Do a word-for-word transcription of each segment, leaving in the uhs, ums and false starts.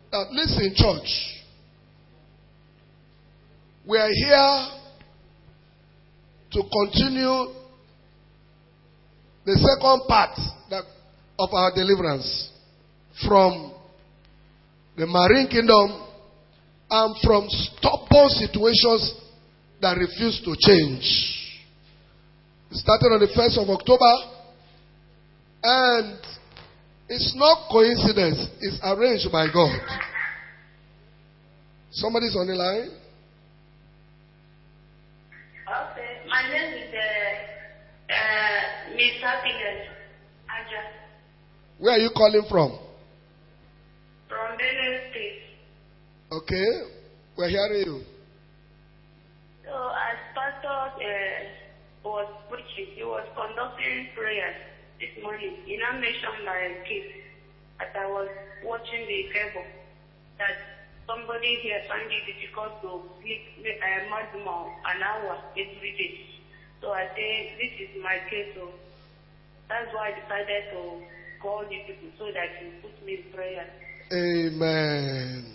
Now, listen, church. We are here to continue the second part that, of our deliverance from the marine kingdom and from stubborn situations that refuse to change. It started on the first of October, and it's not coincidence, it's arranged by God. Somebody's on the line? Okay, my name is uh, uh, Miss Happiness Aja. Where are you calling from? From Benue State. Okay, we're hearing you. So as pastor uh, was preaching, he was conducting prayers this morning. He now mentioned my case as I was watching the cable that somebody here found it difficult to sleep uh, maximum an hour every day. So I said, this is my case. So that's why I decided to call you people so that you put me in prayer. Amen.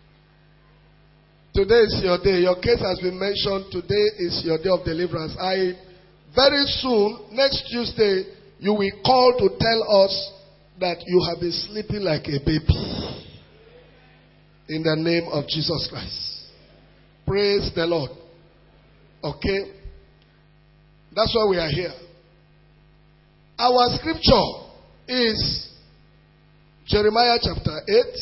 Today is your day. Your case has been mentioned. Today is your day of deliverance. I very soon, next Tuesday, you will call to tell us that you have been sleeping like a baby. In the name of Jesus Christ. Praise the Lord. Okay? That's why we are here. Our scripture is Jeremiah chapter eight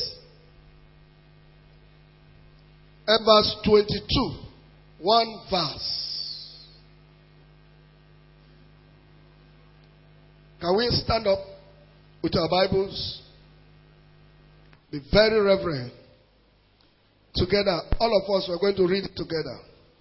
and verse twenty-two. One verse. Can we stand up with our Bibles? Be very reverent. Together, all of us are going to read it together.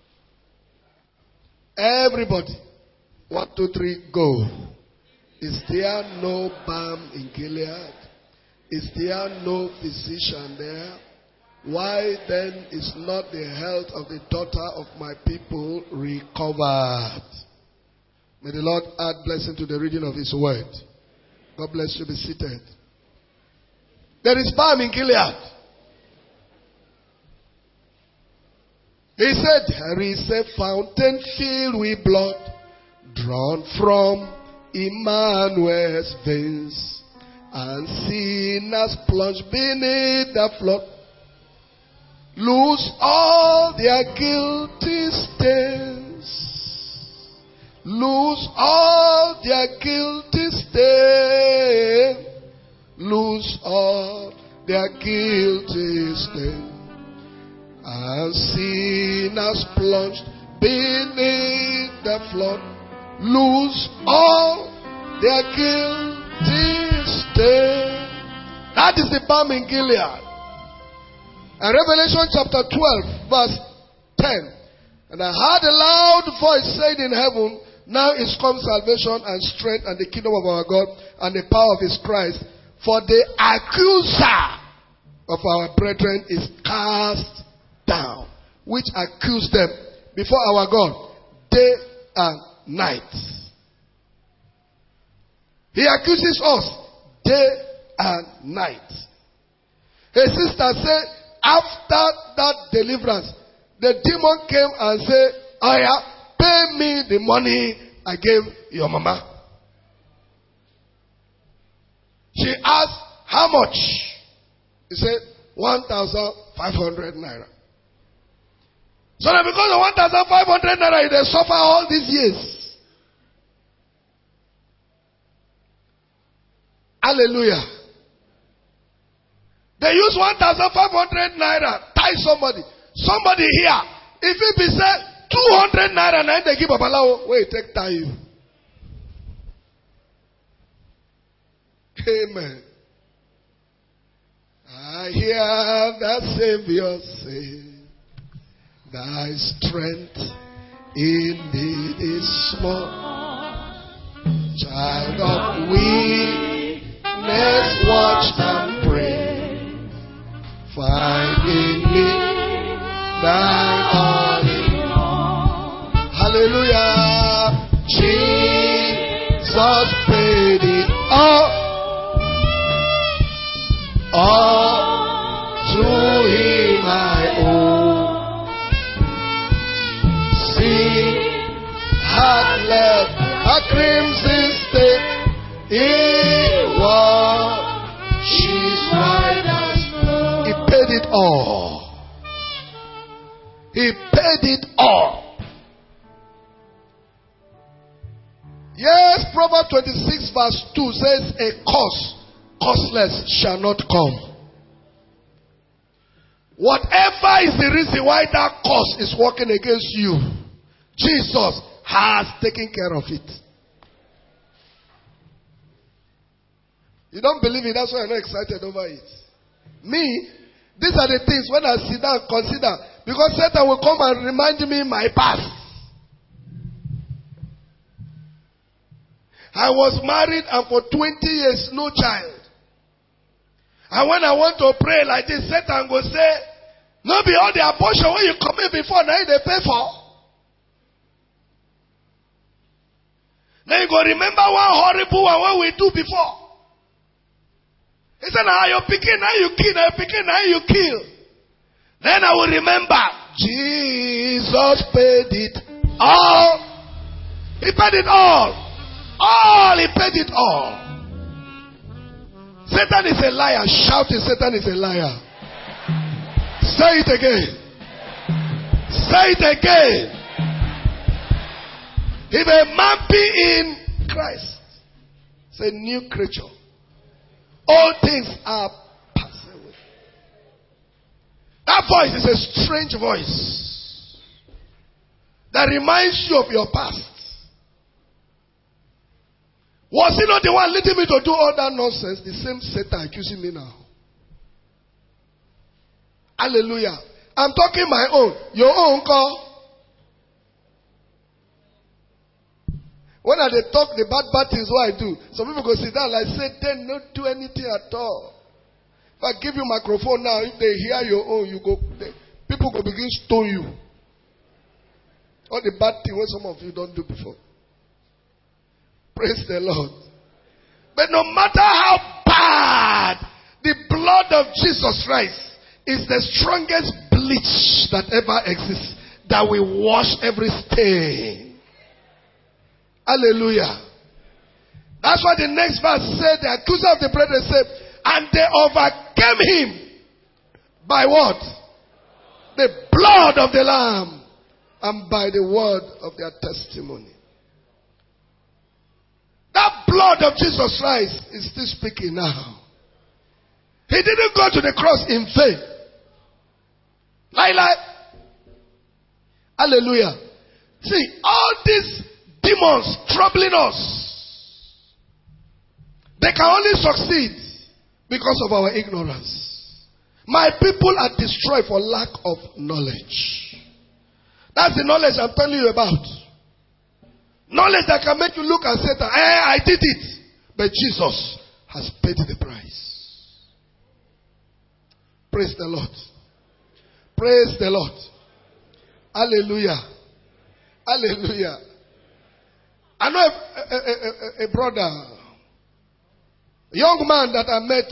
Everybody. One, two, three, go. Is there no balm in Gilead? Is there no physician there? Why then is not the health of the daughter of my people recovered? May the Lord add blessing to the reading of His word. God bless you. Be seated. There is balm in Gilead. He said, there is a fountain filled with blood, drawn from Emmanuel's veins, and sinners plunged beneath the flood, lose all their guilty stains, lose all their guilty stains, lose all their guilty stains. And sinners plunged beneath the flood, lose all their guilty stain. That is the balm in Gilead. And Revelation chapter twelve, verse ten. And I heard a loud voice saying in heaven, now is come salvation and strength and the kingdom of our God and the power of His Christ. For the accuser of our brethren is cast down, which accuse them before our God day and night. He accuses us day and night. A sister said, after that deliverance, the demon came and said, oh yeah, pay me the money I gave your mama. She asked, how much? He said, one thousand five hundred naira. So that because of one thousand five hundred naira, they suffer all these years. Hallelujah. They use one thousand five hundred naira, tie somebody. Somebody here, if it be said two hundred naira, and they give Babalawo, wait, take tie you. Amen. I hear the Savior say, thy strength indeed is small. Child of weakness, watch and pray. Find in me thy all in all. Hallelujah. Jesus paid it all. All to all. He paid it all. Yes, Proverbs twenty-six verse two says, a curse, causeless shall not come. Whatever is the reason why that curse is working against you, Jesus has taken care of it. You don't believe it, that's why you're not excited over it. Me, these are the things when I sit down and consider, because Satan will come and remind me my past. I was married and for twenty years, no child. And when I want to pray like this, Satan will say, no be all the abortion when you commit before, now they pay for. Then you go remember one horrible one what we do before. He said, now you picking, now you kill, now you picking, now you kill. Then I will remember, Jesus paid it all. He paid it all. All, he paid it all. Satan is a liar. Shout it, Satan is a liar. Say it again. Say it again. If a man be in Christ, it's a new creature. All things are passing away. That voice is a strange voice that reminds you of your past. Was he not the one leading me to do all that nonsense? The same Satan accusing me now. Hallelujah. I'm talking my own. Your own call. When I they talk the bad bad things what I do, some people go sit down like say, then not do anything at all. If I give you microphone now, if they hear your own, you go they, people go begin to stone you. All the bad things what some of you don't do before. Praise the Lord. But no matter how bad, the blood of Jesus Christ is the strongest bleach that ever exists, that will wash every stain. Hallelujah. That's why the next verse said, the accuser of the brethren said, and they overcame him by what? The blood of the Lamb and by the word of their testimony. That blood of Jesus Christ is still speaking now. He didn't go to the cross in vain. Lie, lie. Hallelujah. See, all these demons troubling us, they can only succeed because of our ignorance. My people are destroyed for lack of knowledge. That's the knowledge I'm telling you about. Knowledge that can make you look and say, that, eh, I did it. But Jesus has paid the price. Praise the Lord. Praise the Lord. Hallelujah. Hallelujah. I know a, a, a, a, a brother, a young man that I met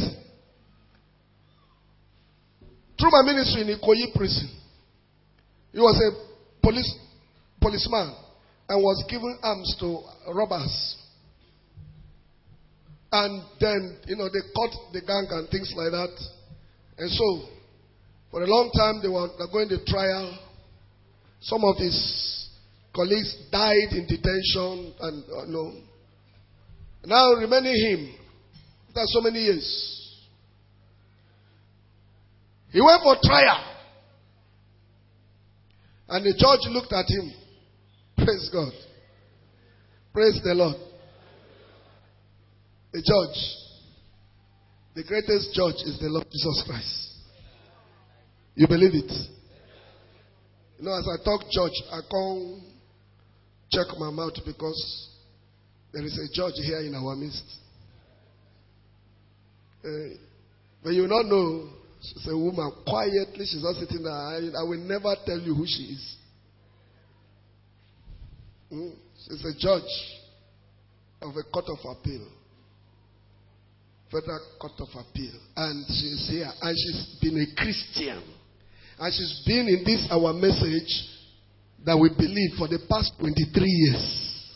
through my ministry in Ikoyi prison. He was a police policeman and was giving arms to robbers. And then, you know, they caught the gang and things like that. And so, for a long time, they were going to trial. Some of his colleagues died in detention and, uh, you know. Now, remaining him, after so many years, he went for trial. And the judge looked at him. Praise God. Praise the Lord. The judge, the greatest judge is the Lord Jesus Christ. You believe it? You know, as I talk church, I can't check my mouth because there is a judge here in our midst. Uh, but you will not know, she's a woman. Quietly, she's not sitting there. I, I will never tell you who she is. Mm? She's a judge of a court of appeal. Federal Court of Appeal. And she's here. And she's been a Christian. And she's been in this our message that we believe for the past twenty-three years.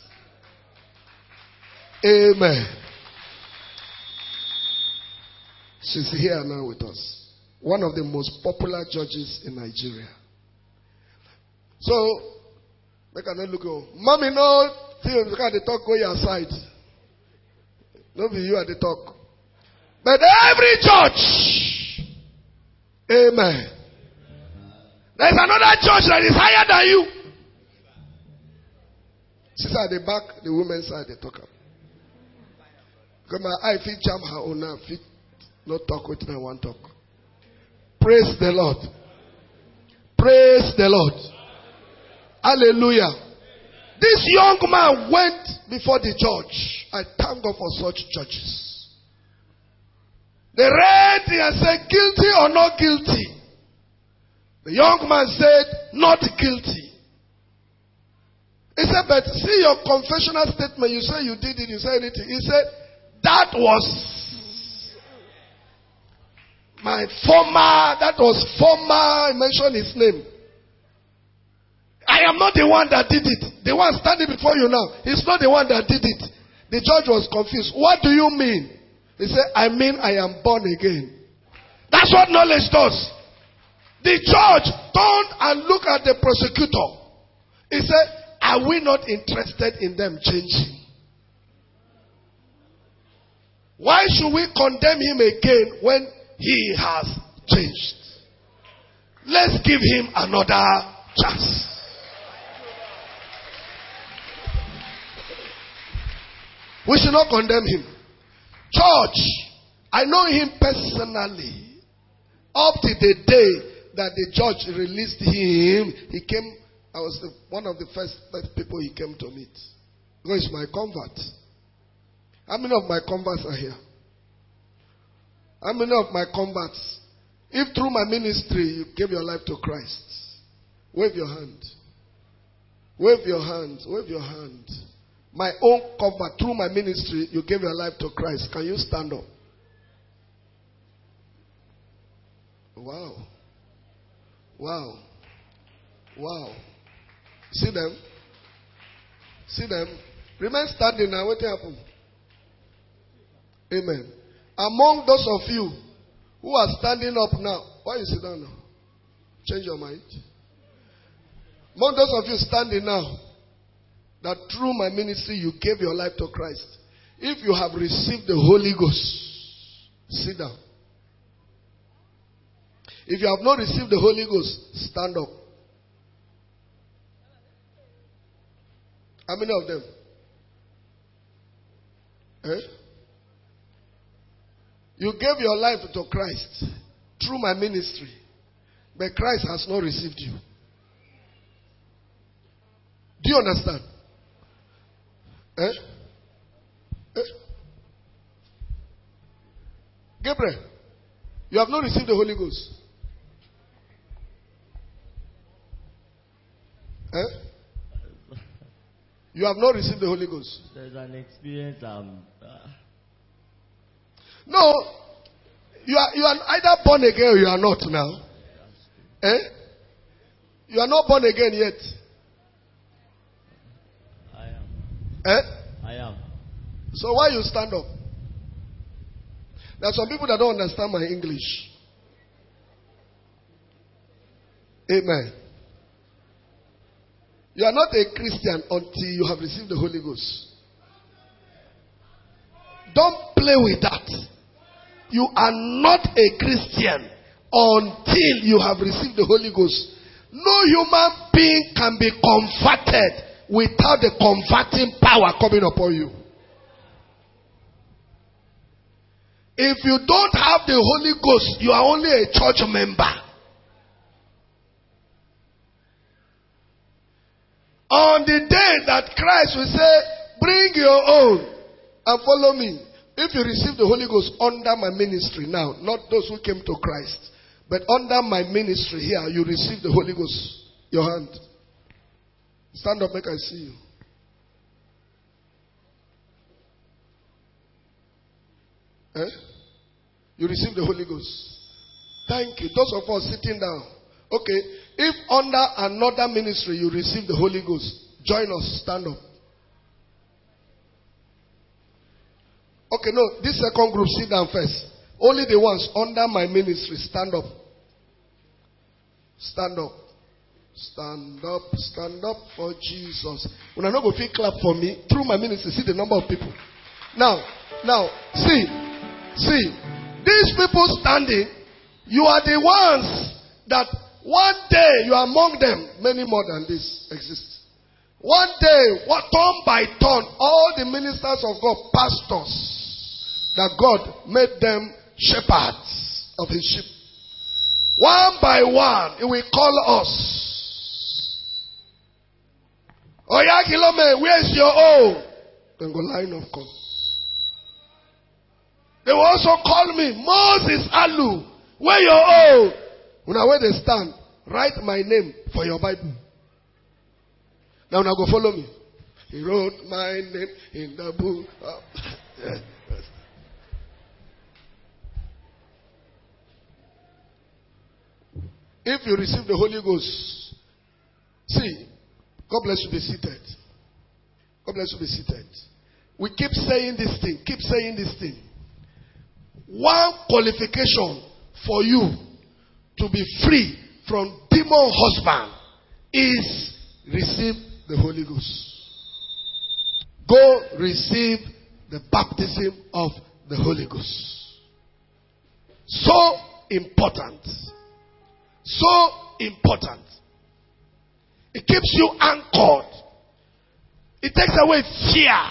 Amen. She's here now with us. One of the most popular judges in Nigeria. So, make I not look on. Mommy, no, look at the talk, go your side. No be you at the talk. But every church, amen. There's another church that is higher than you. Sister at the back, the women's side, they talk up. Because my eye fit jam her own now, fit not talk with me, one talk. Praise the Lord. Praise the Lord. Hallelujah. This young man went before the judge. I thank God for such judges. They read and said, guilty or not guilty? The young man said, not guilty. He said, but see your confessional statement. You say you did it, you say anything. He said, that was my former, that was former, I mentioned his name. I am not the one that did it. The one standing before you now, he's not the one that did it. The judge was confused. What do you mean? He said, I mean I am born again. That's what knowledge does. The judge turned and looked at the prosecutor. He said, are we not interested in them changing? Why should we condemn him again when he has changed? Let's give him another chance. We should not condemn him. Church, I know him personally. Up to the day that the judge released him, he came, I was the, one of the first, first people he came to meet. Because he's my convert. How many of my converts are here? How many of my converts, if through my ministry you gave your life to Christ, wave your hand. Wave your hand. Wave your hand. My own convert, through my ministry, you gave your life to Christ. Can you stand up? Wow. Wow. Wow. See them? See them? Remain standing now. What happened? Amen. Among those of you who are standing up now, why you sit down now? Change your mind. Among those of you standing now, that through my ministry you gave your life to Christ. If you have received the Holy Ghost, sit down. If you have not received the Holy Ghost, stand up. How many of them? Eh? You gave your life to Christ through my ministry, but Christ has not received you. Do you understand? Eh? Eh? Gabriel, you have not received the Holy Ghost. Eh? You have not received the Holy Ghost. There's an experience. Um, uh... No, you are you are either born again or you are not now. Eh? You are not born again yet. I am. Eh? I am. So why you stand up? There are some people that don't understand my English. Amen. You are not a Christian until you have received the Holy Ghost. Don't play with that. You are not a Christian until you have received the Holy Ghost. No human being can be converted without the converting power coming upon you. If you don't have the Holy Ghost, you are only a church member. On the day that Christ will say, bring your own and follow me. If you receive the Holy Ghost under my ministry now, not those who came to Christ, but under my ministry here, you receive the Holy Ghost. Your hand. Stand up, make I see you. Eh? You receive the Holy Ghost. Thank you. Those of us sitting down. Okay. If under another ministry you receive the Holy Ghost, join us. Stand up. Okay, no. This second group, sit down first. Only the ones under my ministry stand up. Stand up. Stand up. Stand up for Jesus. When I not go feel clap for me, through my ministry, see the number of people. Now, now, see, see, these people standing, you are the ones that one day you are among them. Many more than this exist. One day, what turn by turn, all the ministers of God, pastors, that God made them shepherds of his sheep. One by one, he will call us. Oya Kilome, where's your own? Then go line of come. They will also call me, Moses Alu, where your own? When I where they stand, write my name for your Bible. Now, now go follow me. He wrote my name in the book. Of If you receive the Holy Ghost, see, God bless you, be seated. God bless you, be seated. We keep saying this thing, keep saying this thing. One qualification for you to be free from demon husband is receive the Holy Ghost. Go receive the baptism of the Holy Ghost. So important. So important. It keeps you anchored. It takes away fear.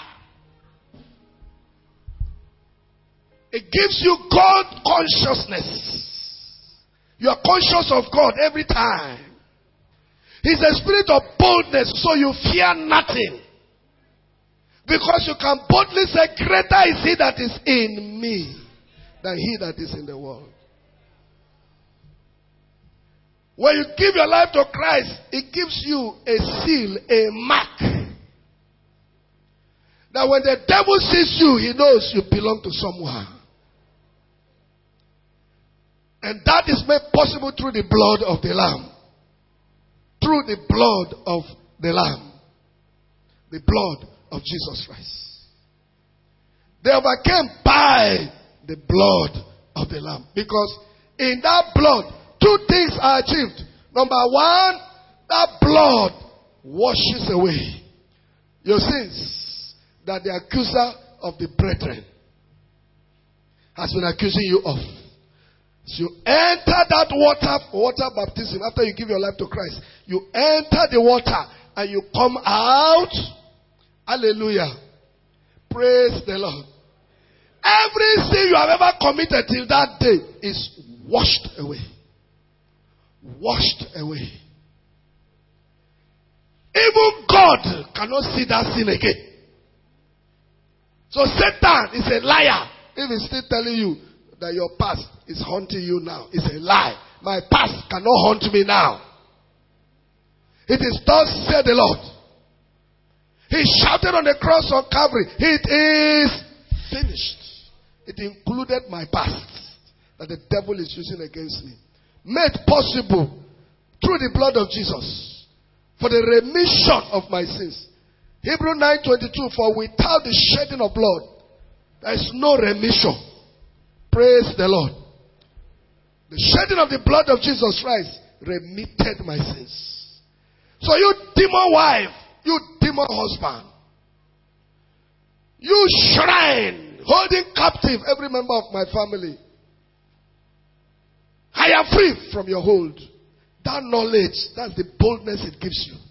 It gives you God consciousness. You are conscious of God every time. He's a spirit of boldness, so you fear nothing. Because you can boldly say, greater is he that is in me than he that is in the world. When you give your life to Christ, it gives you a seal, a mark. That when the devil sees you, he knows you belong to someone. And that is made possible through the blood of the Lamb. Through the blood of the Lamb. The blood of Jesus Christ. They overcame by the blood of the Lamb. Because in that blood, two things are achieved. Number one, that blood washes away your sins that the accuser of the brethren has been accusing you of. So you enter that water, water baptism after you give your life to Christ. You enter the water and you come out. Hallelujah. Praise the Lord. Every sin you have ever committed till that day is washed away. Washed away. Even God cannot see that sin again. So Satan is a liar. If he's still telling you that your past is haunting you now, it's a lie. My past cannot haunt me now. It is thus said the Lord. He shouted on the cross of Calvary, it is finished. It included my past that the devil is using against me. Made possible through the blood of Jesus for the remission of my sins. Hebrews nine twenty-two, for without the shedding of blood, there is no remission. Praise the Lord. The shedding of the blood of Jesus Christ remitted my sins. So you demon wife, you demon husband, you shrine holding captive every member of my family, I am free from your hold. That knowledge, that's the boldness it gives you.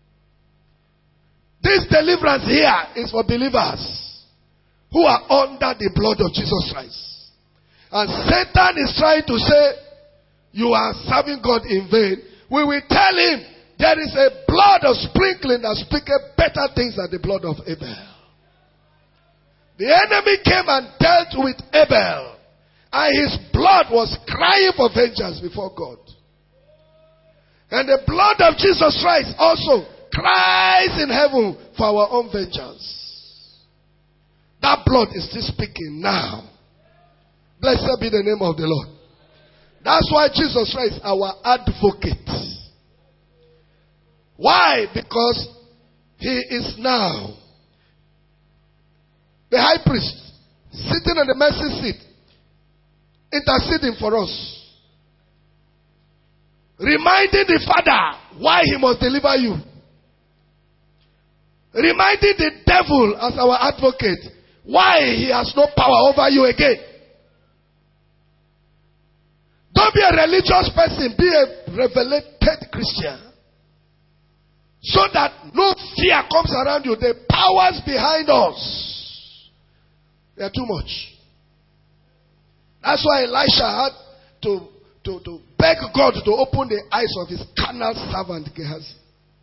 This deliverance here is for believers who are under the blood of Jesus Christ. And Satan is trying to say, you are serving God in vain. We will tell him, there is a blood of sprinkling that speaketh better things than the blood of Abel. The enemy came and dealt with Abel. And his blood was crying for vengeance before God. And the blood of Jesus Christ also cries in heaven for our own vengeance. That blood is still speaking now. Blessed be the name of the Lord. That's why Jesus Christ is our advocate. Why? Because he is now the high priest sitting on the mercy seat, interceding for us. Reminding the Father why he must deliver you. Reminding the devil as our advocate why he has no power over you again. Don't be a religious person. Be a revelated Christian. So that no fear comes around you. The powers behind us, they are too much. That's why Elisha had to, to, to beg God to open the eyes of his carnal servant Gehazi.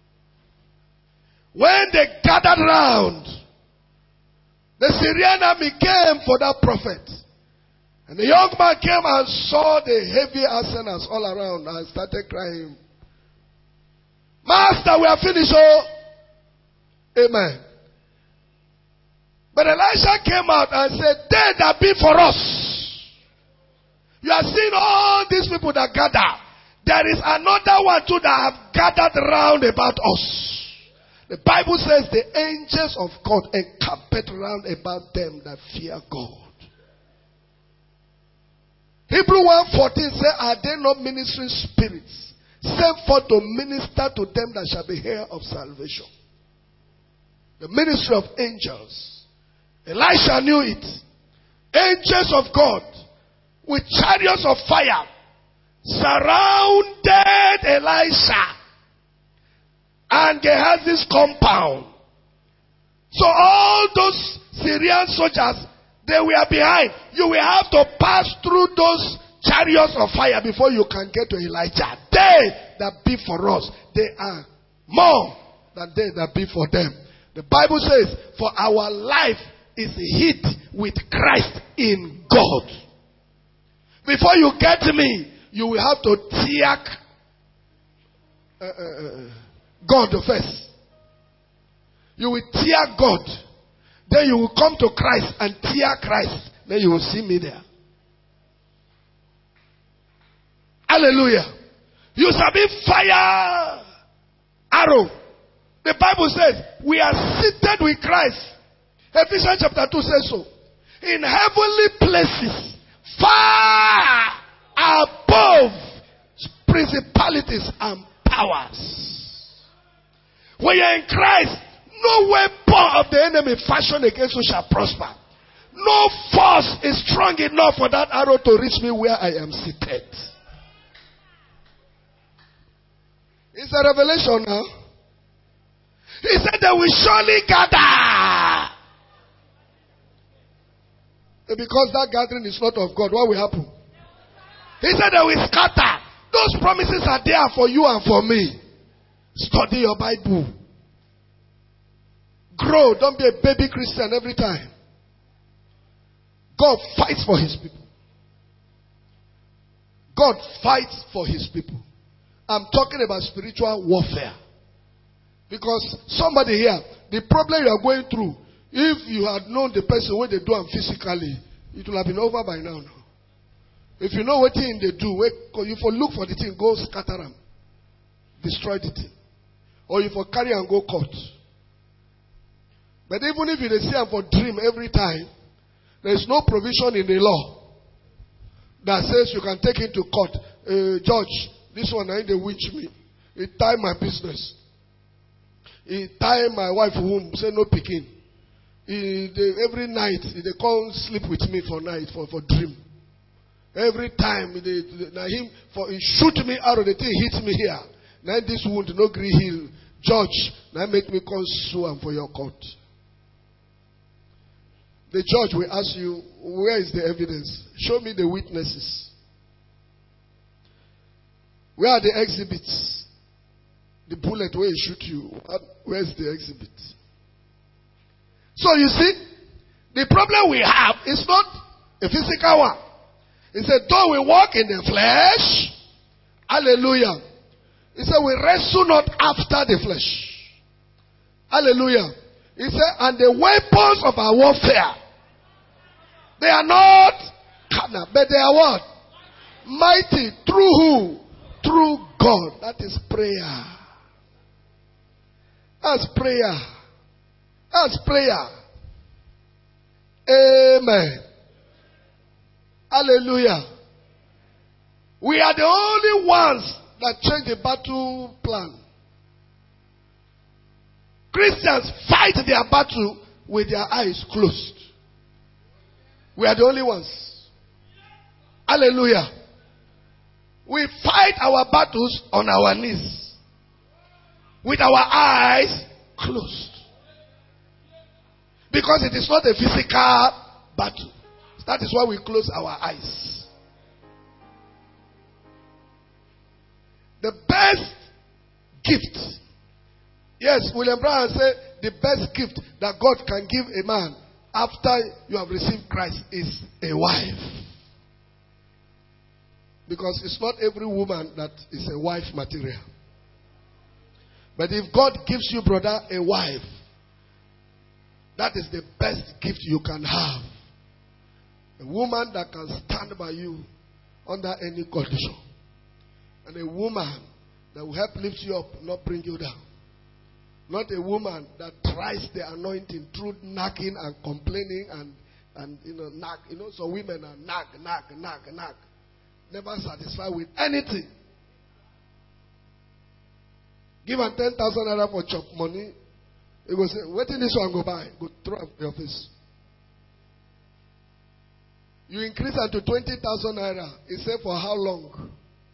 When they gathered round, the Syrian army came for that prophet. And the young man came and saw the heavy arsenals all around and started crying, Master, we are finished. Oh, amen. But Elisha came out and said, they that be for us. You are seeing all these people that gather. There is another one too that have gathered round about us. The Bible says the angels of God encamped round about them that fear God. Hebrews one fourteen says, are they not ministering spirits sent forth to minister to them that shall be heir of salvation? The ministry of angels. Elisha knew it. Angels of God with chariots of fire surrounded Elisha and Gehazi's compound. So all those Syrian soldiers, they were behind. You will have to pass through those chariots of fire before you can get to Elijah. They that be for us, they are more than they that be for them. The Bible says, for our life is hid with Christ in God. Before you get me, you will have to tear uh, uh, God first. You will tear God. Then you will come to Christ and tear Christ. Then you will see me there. Hallelujah. You shall be fire arrow. The Bible says we are seated with Christ. Ephesians chapter two says so. In heavenly places, far above principalities and powers. When you are in Christ, no weapon of the enemy fashioned against you shall prosper. No force is strong enough for that arrow to reach me where I am seated. It's a revelation now. He said they will surely gather. Because that gathering is not of God, what will happen? He said they will scatter. Those promises are there for you and for me. Study your Bible. Grow. Don't be a baby Christian every time. God fights for his people. God fights for his people. I'm talking about spiritual warfare. Because somebody here, the problem you are going through, if you had known the person what they do and physically, it will have been over by now. now. If you know what thing they do, if you look for the thing, go scatter them. Destroy the thing. Or if you carry and go court. But even if you see them for dream every time, there is no provision in the law that says you can take it to court. Uh, judge, this one I they witch me. It tie my business. It tie my wife womb. Say no picking. He, they, every night they come sleep with me for night for, for dream. Every time they, they now him for he shoot me out of the thing, hit me here. Now this wound no green heal. Judge, now make me come sue am for your court. The judge will ask you, where is the evidence? Show me the witnesses. Where are the exhibits? The bullet where he shoot you. Where is the exhibit? So you see, the problem we have is not a physical one. He said, though we walk in the flesh, hallelujah. He said, we wrestle not after the flesh. Hallelujah. He said, and the weapons of our warfare, they are not carnal, but they are what? Mighty. Through who? Through God. That is prayer. That's prayer. That's prayer. Amen. Hallelujah. We are the only ones that change the battle plan. Christians fight their battle with their eyes closed. We are the only ones. Hallelujah. We fight our battles on our knees with our eyes closed. Because it is not a physical battle. That is why we close our eyes. The best gift. Yes, William Brown said the best gift that God can give a man after you have received Christ is a wife. Because it's not every woman that is a wife material. But if God gives you, brother, a wife, that is the best gift you can have. A woman that can stand by you under any condition. And a woman that will help lift you up, not bring you down. Not a woman that tries the anointing through nagging and complaining and, and you know, nag. You know, so women are nag, nag, nag, nag. Never satisfied with anything. Give her ten thousand naira for chop money. He go say, wait till this one go buy. Go throw up your face. You increase her to twenty thousand naira. He say, for how long?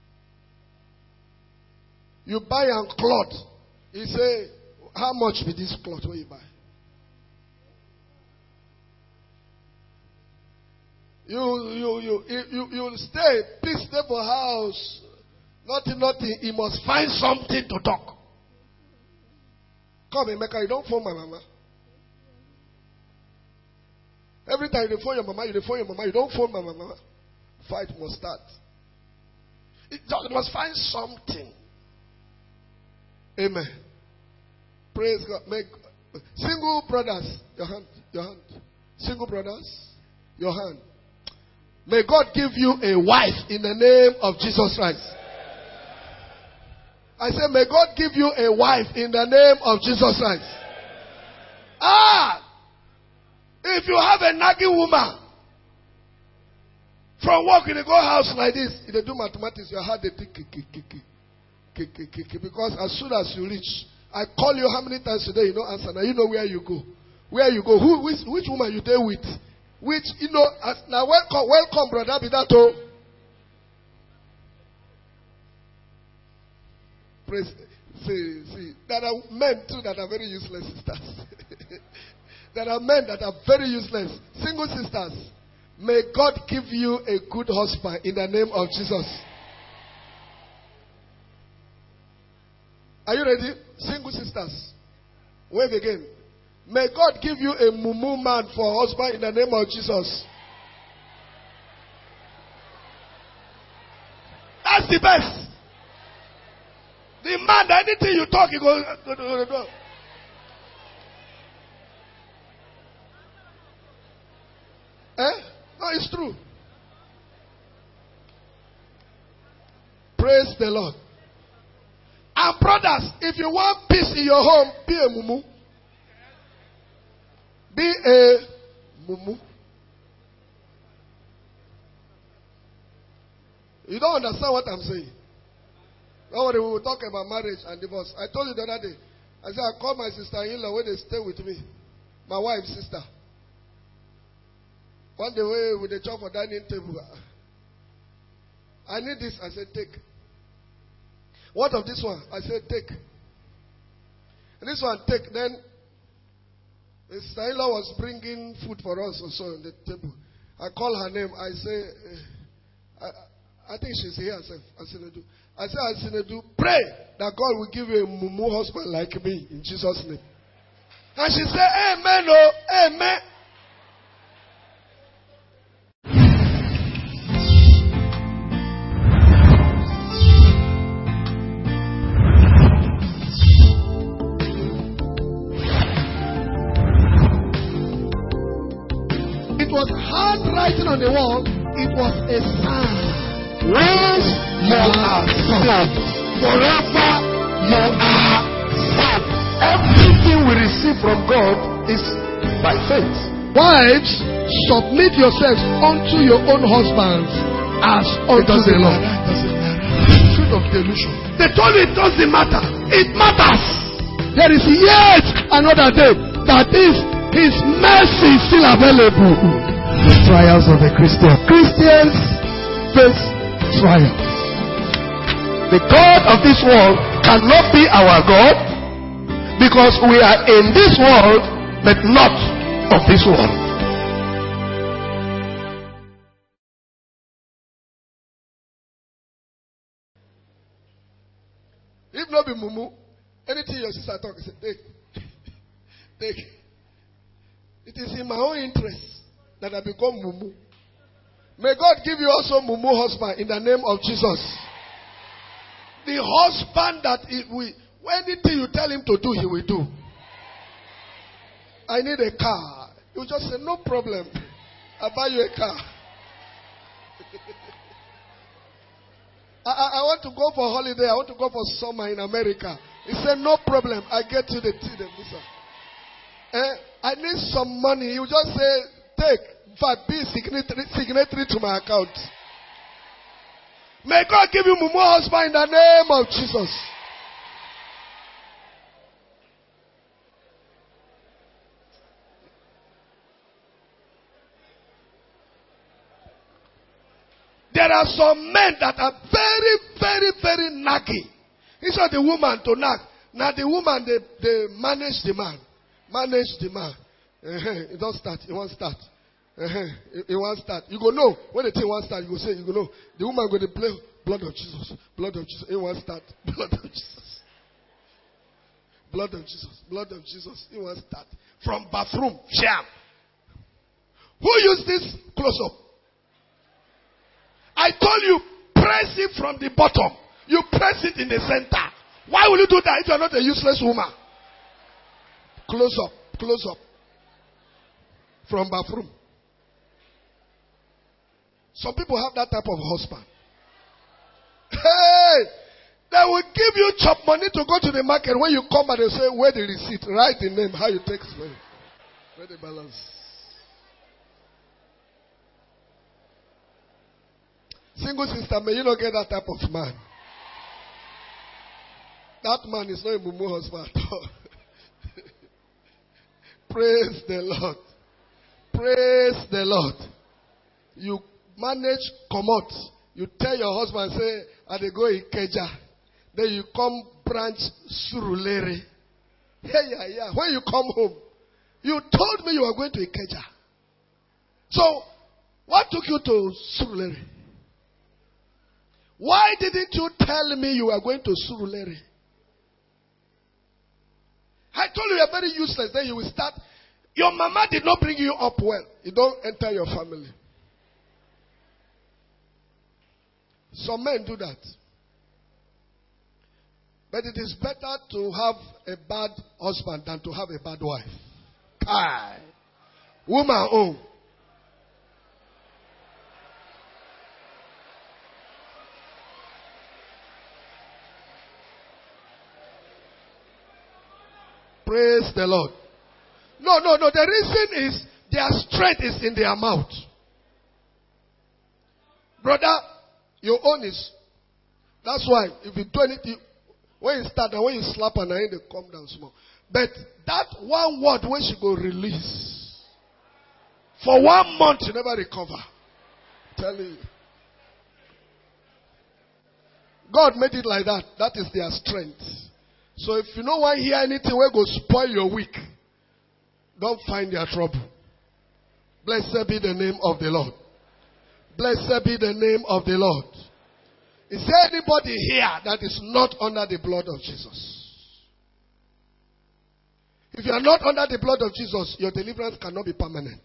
You buy a cloth. He say, how much be this cloth when you buy? You you you you you stay, please stay for house. Nothing, nothing. He must find something to talk. Come, Emeka, you don't phone my mama. Every time you phone your mama, you phone your mama, you don't phone my mama. Fight must start. It just must find something. Amen. Praise God. Make single brothers, your hand, your hand. Single brothers, your hand. May God give you a wife in the name of Jesus Christ. I say, may God give you a wife in the name of Jesus Christ. Ah! If you have a nagging woman, from work in a go house like this, if they do mathematics, your heart they tick, kick, kick, kick, kick, kick, kick, kick, because as soon as you reach, I call you how many times today, you don't answer. Now you know where you go. Where you go. Who, which, which woman you there with? Which, you know, as, now welcome, welcome, brother, be that oh. Praise, see, see, there are men too that are very useless sisters. There are men that are very useless. Single sisters, may God give you a good husband in the name of Jesus. Are you ready? Single sisters, wave again. May God give you a mumu man for husband in the name of Jesus. That's the best. The man, anything you talk, he goes. Eh? No, it's true. Praise the Lord. And brothers, if you want peace in your home, be a mumu. Be a mumu. You don't understand what I'm saying. Don't worry, we will talk about marriage and divorce. I told you the other day. I said, I called my sister-in-law when they stay with me. My wife's sister. One day, with the chop for dining table. I need this. I said, take. What of this one? I said, take. And this one, take. Then, the sister-in-law was bringing food for us also on the table. I call her name. I say, I, I think she's here herself. Asinedu. I said, Asinedu, pray that God will give you a mumu husband like me in Jesus' name. And she said, amen, oh, amen. It was handwriting on the wall. It was a sign. Once you are saved, forever you are saved. Everything we receive from God is by faith. Wives, submit yourselves unto your own husbands as unto the Lord. Spirit of delusion. They told you it doesn't matter. It matters. There is yet another day. That is, His mercy is still available. The trials of the Christian. Christians face trials. The God of this world cannot be our God because we are in this world but not of this world. If not be mumu, anything your sister talk, say take. Take. It is in my own interest that I become mumu. May God give you also mumu husband in the name of Jesus. The husband that it will, anything you tell him to do, he will do. I need a car. You just say, no problem. I'll buy you a car. I, I, I want to go for holiday. I want to go for summer in America. He said, no problem. I get you the, the visa. Eh, I need some money. You just say, take. In fact, be signatory, signatory to my account. May God give you mumu husband in the name of Jesus. There are some men that are very, very, very naggy. It's not the woman to nag. Now the woman, they, they manage the man. Manage the man. Uh-huh. It don't start. It won't start. Uh-huh. It, it won't start. You go no. When the thing won't start, you go say, you go no. The woman go to play blood of Jesus. Blood of Jesus. It won't start. Blood of Jesus. Blood of Jesus. Blood of Jesus. It won't start. From bathroom. Sham. Who used this close up? I told you, press it from the bottom. You press it in the center. Why will you do that if you are not a useless woman? Close up, close up. From bathroom. Some people have that type of husband. Hey! They will give you chop money to go to the market. When you come and they say, where the receipt? Write the name, how you take it. Where the balance? Single sister, may you not get that type of man. That man is not a mumu husband at all. Praise the Lord. Praise the Lord. You manage commot. You tell your husband, say, I dey go Ikeja. Then you come branch Surulere. Yeah, yeah, yeah. When you come home, you told me you were going to Ikeja. So, what took you to Surulere? Why didn't you tell me you were going to Surulere? I told you you are very useless. Then you will start. Your mama did not bring you up well. You don't enter your family. Some men do that. But it is better to have a bad husband than to have a bad wife. Kai. Woman own. Praise the Lord. No, no, no. The reason is their strength is in their mouth. Brother, your own is. That's why if you do anything, when you start and when you slap and then they come down small. But that one word when she go release. For one month you never recover. I'm telling you. God made it like that. That is their strength. So if you don't want to hear anything where go spoil your week, don't find their trouble. Blessed be the name of the Lord. Blessed be the name of the Lord. Is there anybody here that is not under the blood of Jesus? If you are not under the blood of Jesus, your deliverance cannot be permanent.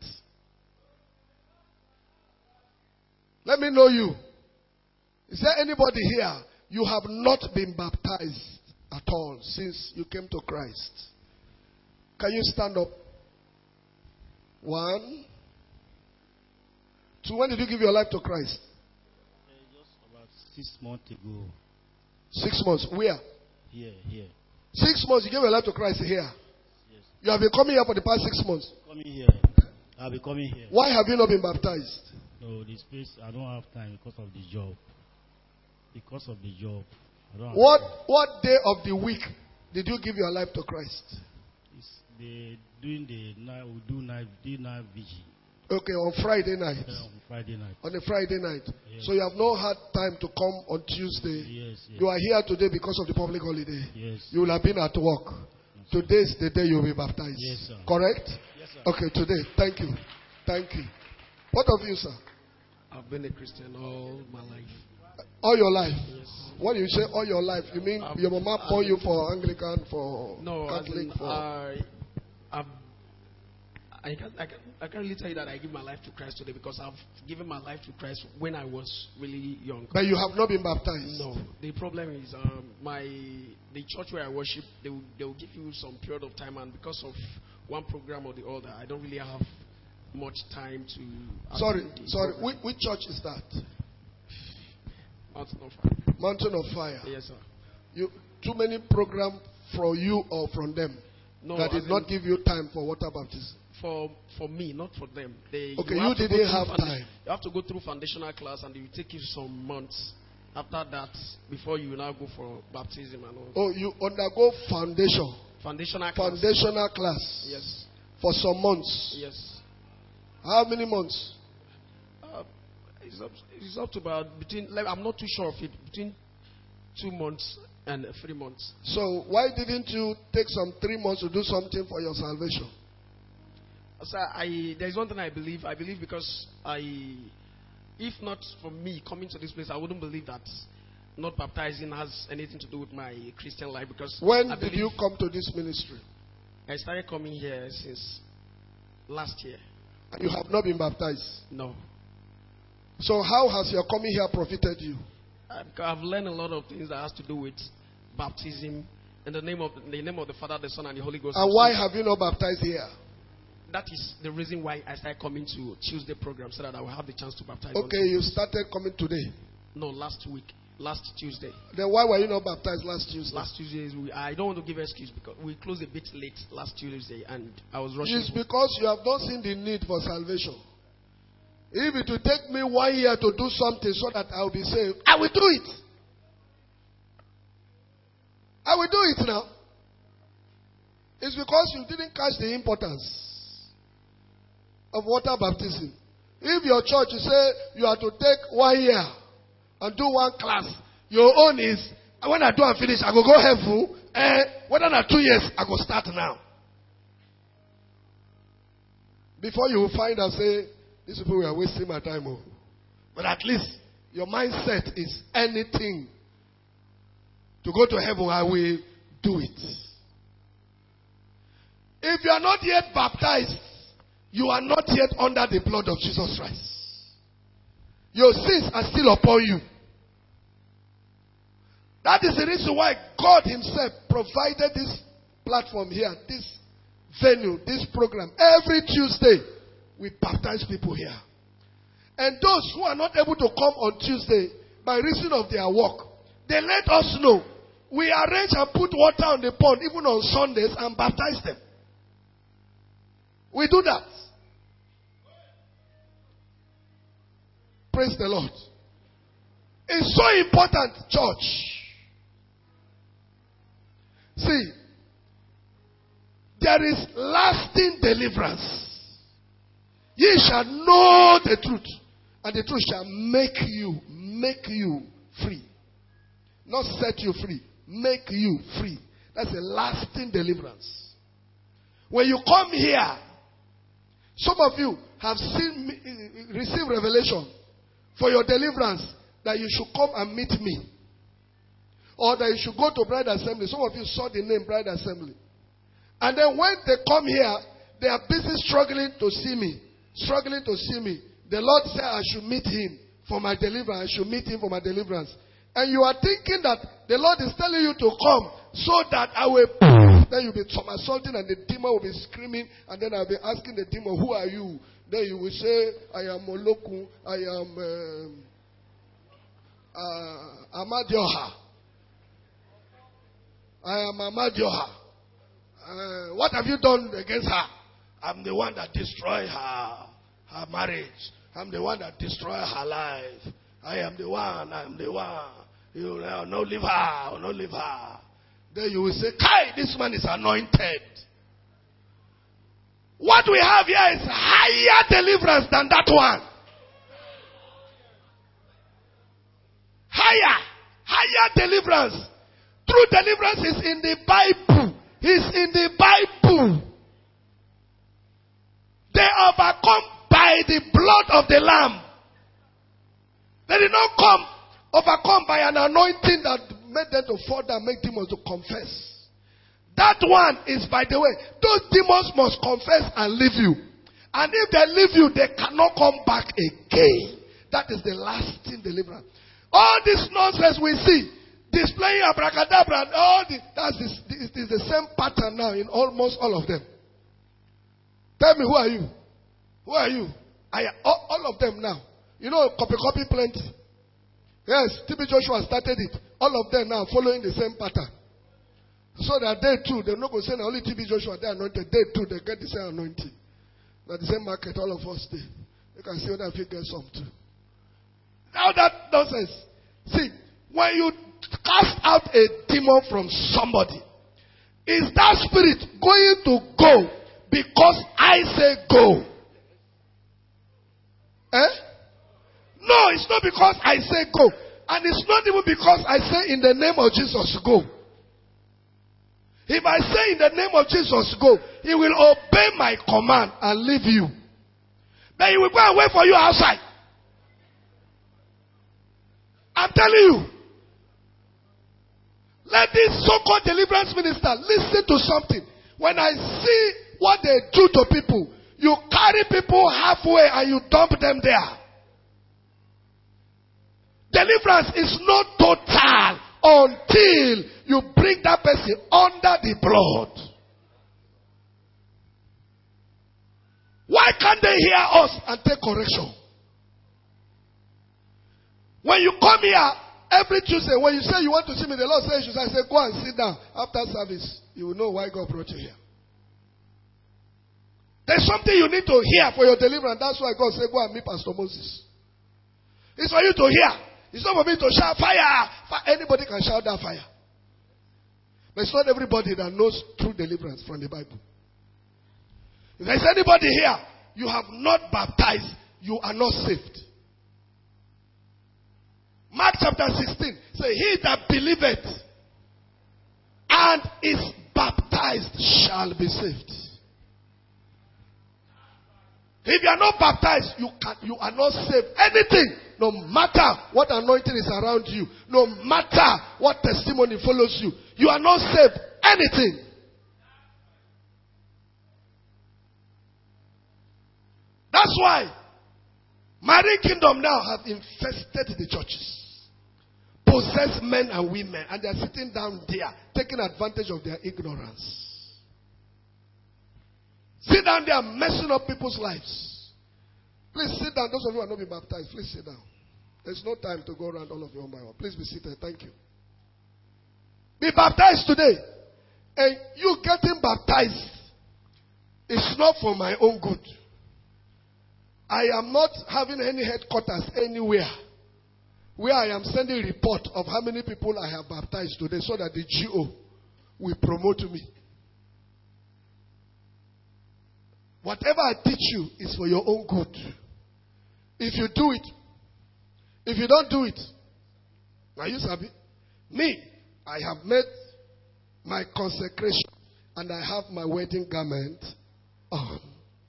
Let me know you. Is there anybody here? You have not been baptized at all since you came to Christ. Can you stand up? One. Two. When did you give your life to Christ? Uh, just about six months ago. Six months. Where? Here, here. Six months you gave your life to Christ here. Yes. You have been coming here for the past six months. Coming here. I'll be coming here. Why have you not been baptized? No, the space, I don't have time because of the job. Because of the job. I don't have What time. what day of the week did you give your life to Christ? It's the, doing the night, we do night, do night vigil Okay, on Friday night. uh, on Friday night. On a Friday night. Yes. So you have not had time to come on Tuesday. Yes, yes. You are here today because of the public holiday. Yes. You will have been at work. Today is the day you will be baptized. Yes, sir. Correct? Yes, sir. Okay, today. Thank you. Thank you. What of you, sir? I've been a Christian all my life. All your life? Yes. When you say all your life, you mean I've- your mama I've born you been- for Anglican, for No, as Catholic, in, for... I, I've, I can't, I can't, I can't really tell you that I give my life to Christ today because I've given my life to Christ when I was really young. But you have not been baptized? No, the problem is um, my the church where I worship, they will, they will give you some period of time, and because of one program or the other, I don't really have much time to. Sorry, attend the sorry. program. Which, which church is that? Mountain of Fire. Mountain of Fire. Yes, sir. You too many program from you or from them No, that as did not in- give you time for water baptism. for for me, not for them. They, Okay, you, you have to go didn't through have founda- time. You have to go through foundational class, and it will take you some months. After that, before you now go for baptism and all. Oh, you undergo foundation, Foundational class. foundational class Yes. for some months. Yes. How many months? Uh, it's up. It's up to about between. Like, I'm not too sure of it. Between two months and three months. So why didn't you take some three months to do something for your salvation? So I, there's one thing I believe. I believe because I, if not for me coming to this place, I wouldn't believe that not baptizing has anything to do with my Christian life. Because When I did believe you come to this ministry? I started coming here since last year. You have not been baptized. No, So how has your coming here profited you? I've, I've learned a lot of things that has to do with baptism in the name of in the name of the Father, the Son, and the Holy Ghost. And why have you not baptized here? That is the reason why I started coming to Tuesday program so that I will have the chance to baptize. Okay, you started coming today. No, last week, last Tuesday. Then why were you not baptized last Tuesday? Last Tuesday, is we, I don't want to give excuse because we closed a bit late last Tuesday and I was rushing. It's because you have not seen the need for salvation. If it will take me one year to do something so that I will be saved, I will do it. I will do it now. It's because you didn't catch the importance of water baptism. If your church, you say you have to take one year and do one class, your own is, when I do and finish, I go go heaven. Eh, whether not two years, I go start now. Before you will find and say, these people were wasting my time. Oh. But at least your mindset is anything to go to heaven, I will do it. If you are not yet baptized, you are not yet under the blood of Jesus Christ. Your sins are still upon you. That is the reason why God Himself provided this platform here, this venue, this program. Every Tuesday, we baptize people here. And those who are not able to come on Tuesday by reason of their work, they let us know. We arrange and put water on the pond even on Sundays and baptize them. We do that. Praise the Lord. It's so important, church. See, there is lasting deliverance. Ye shall know the truth, and the truth shall make you, make you free. Not set you free, make you free. That's a lasting deliverance. When you come here, some of you have seen, received revelation for your deliverance that you should come and meet me. Or that you should go to Bride Assembly. Some of you saw the name Bride Assembly. And then when they come here, they are busy struggling to see me. Struggling to see me. The Lord said I should meet him for my deliverance. I should meet him for my deliverance. And you are thinking that the Lord is telling you to come so that I will... Then you'll be somersaulting and the demon will be screaming. And then I'll be asking the demon, who are you? Then you will say, I am Moloku. I am um, uh, Amadioha. I am Amadioha. Uh, what have you done against her? I'm the one that destroyed her, her marriage. I'm the one that destroy her life. I am the one. I am the one. You will not leave her. I will not leave her. Then you will say, Kai, this man is anointed. What we have here is higher deliverance than that one. Higher. Higher deliverance. True deliverance is in the Bible. It's in the Bible. They overcome by the blood of the Lamb. They did not come overcome by an anointing that made them to fall down, make demons to confess. That one is, by the way, those demons must confess and leave you. And if they leave you, they cannot come back again. That is the lasting deliverance. All this nonsense we see, displaying abracadabra and all the, that's this, it is the same pattern now in almost all of them. Tell me, who are you? Who are you? I, all, all of them now. You know, copy, copy plenty. Yes, T B Joshua started it. All of them now following the same pattern. So that they too, they're not going to say only T B Joshua, they are anointed. They too, they get the same anointing. Now the same market, all of us stay. You can see whether if you get some too. Now that nonsense. See, when you cast out a demon from somebody, is that spirit going to go because I say go? Eh? No, it's not because I say go. And it's not even because I say in the name of Jesus go. If I say in the name of Jesus go, he will obey my command and leave you. Then he will go and wait for you outside. I'm telling you. Let this so-called deliverance minister listen to something. When I see what they do to people, you carry people halfway and you dump them there. Deliverance is not total until you bring that person under the blood. Why can't they hear us and take correction? When you come here every Tuesday, when you say you want to see me, the Lord says you should say, go and sit down after service. You will know why God brought you here. There's something you need to hear for your deliverance. That's why God said, go and meet Pastor Moses. It's for you to hear. It's not for me to shout fire. Anybody can shout that fire. But it's not everybody that knows true deliverance from the Bible. If there's anybody here, you have not baptized, you are not saved. Mark chapter sixteen says, he that believeth and is baptized shall be saved. If you are not baptized, you can you are not saved. Anything, no matter what anointing is around you, no matter what testimony follows you, you are not saved. Anything. That's why marine kingdom now have infested the churches. Possess men and women, and they are sitting down there, taking advantage of their ignorance. Sit down there messing up people's lives. Please sit down. Those of you who are not been baptized, please sit down. There's no time to go around all of you one by one. Please be seated. Thank you. Be baptized today. And you getting baptized is not for my own good. I am not having any headquarters anywhere where I am sending a report of how many people I have baptized today so that the G O will promote me. Whatever I teach you is for your own good. If you do it, if you don't do it, now you sabi. Me, I have made my consecration and I have my wedding garment on.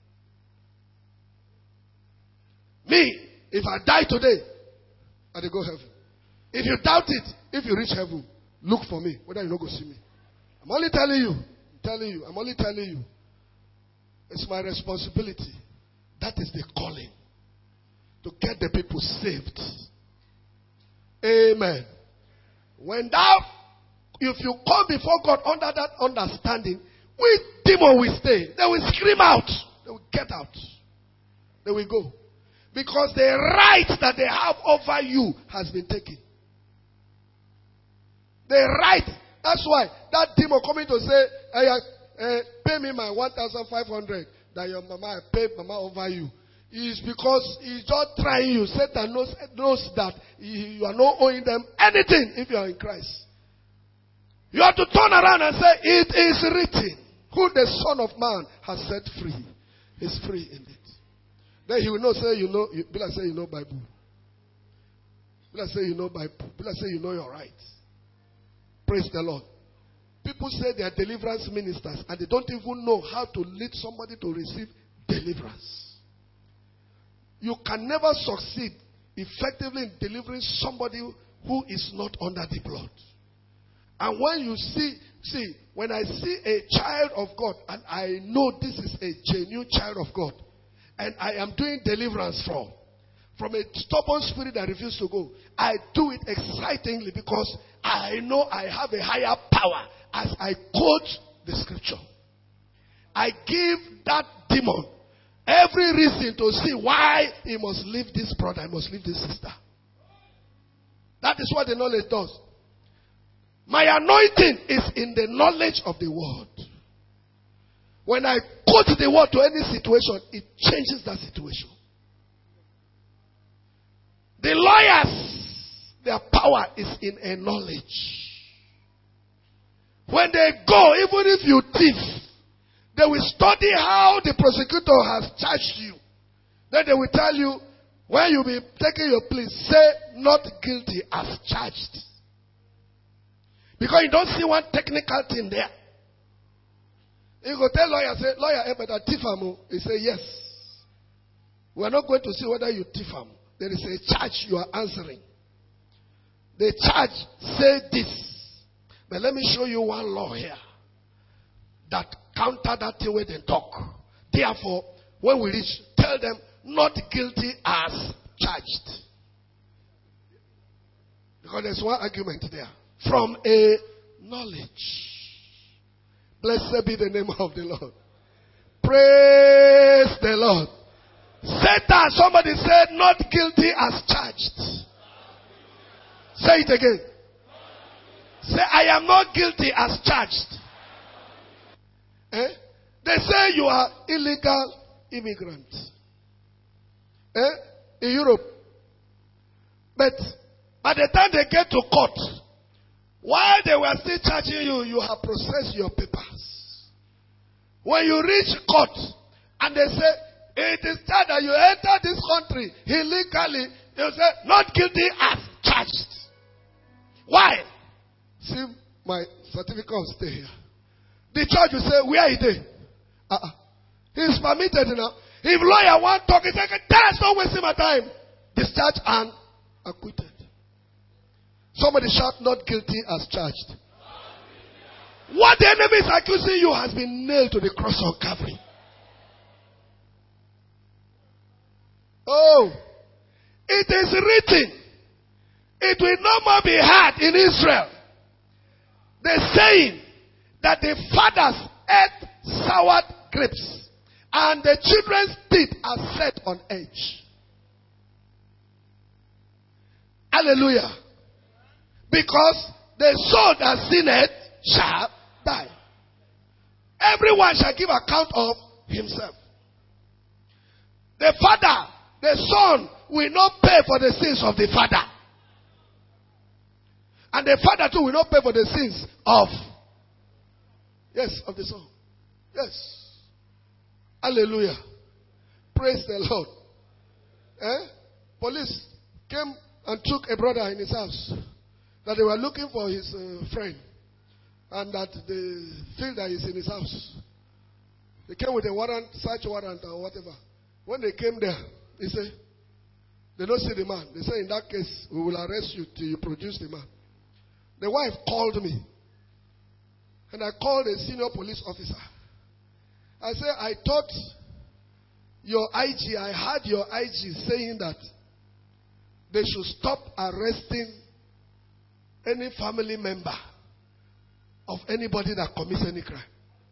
Me, if I die today, I will go heaven. If you doubt it, if you reach heaven, look for me, whether you don't go see me. I'm only telling you, I'm telling you, I'm only telling you. It's my responsibility. That is the calling. To get the people saved. Amen. When thou, if you come before God under that understanding, which demon will stay? They will scream out. They will get out. They will go. Because the right that they have over you has been taken. The right. That's why that demon coming to say, hey, uh, pay me my one thousand five hundred that your mama, I paid mama over you. It's because he's just trying you. Satan knows, knows that you are not owing them anything if you are in Christ. You have to turn around and say, it is written, who the Son of Man has set free is free indeed. Then he will not say, you know, you, be like say you know Bible. Be like say you know Bible. Be like say you know your rights. Praise the Lord. People say they are deliverance ministers and they don't even know how to lead somebody to receive deliverance. You can never succeed effectively in delivering somebody who is not under the blood. And when you see, see, when I see a child of God and I know this is a genuine child of God and I am doing deliverance from, from a stubborn spirit that refuses to go, I do it excitingly because I know I have a higher power as I quote the scripture. I give that demon every reason to see why he must leave this brother, he must leave this sister. That is what the knowledge does. My anointing is in the knowledge of the word. When I quote the word to any situation, it changes that situation. The lawyers, their power is in a knowledge. When they go, even if you thief, they will study how the prosecutor has charged you. Then they will tell you, when you be taking your plea, say not guilty as charged. Because you don't see one technical thing there. You go tell lawyer, say, lawyer, eh, but I thief am. He say, yes. We are not going to see whether you thief am. There is a charge you are answering. The charge say this. But let me show you one law here that counter that thing where they talk. Therefore, when we reach, tell them not guilty as charged. Because there's one argument there. From a knowledge. Blessed be the name of the Lord. Praise the Lord. Satan, somebody said, not guilty as charged. Say it again. Say, I am not guilty as charged. Eh? They say you are illegal immigrant. Eh? In Europe. But by the time they get to court, while they were still charging you, you have processed your papers. When you reach court, and they say, it is said that you enter this country illegally, they will say, not guilty as charged. Why? See my certificate of stay here. The judge will say, where is he? Uh-uh. He's permitted now. If lawyer want to talk, he say, that's not wasting my time. Discharge and acquitted. Somebody shout, not guilty as charged. What the enemy is accusing you has been nailed to the cross of Calvary. Oh, it is written, it will no more be heard in Israel the saying that the fathers ate sour grapes and the children's teeth are set on edge. Hallelujah. Because the soul that sinneth shall die. Everyone shall give account of himself. The father, the son will not pay for the sins of the father. And the father too will not pay for the sins of, yes, of the son. Yes. Hallelujah. Praise the Lord. Eh? Police came and took a brother in his house. That they were looking for his uh, friend. And that they feel that he's in his house. They came with a warrant, search warrant or whatever. When they came there, they say, they don't see the man. They say, in that case, we will arrest you till you produce the man. The wife called me. And I called a senior police officer. I said, I thought your I G, I heard your I G saying that they should stop arresting any family member of anybody that commits any crime.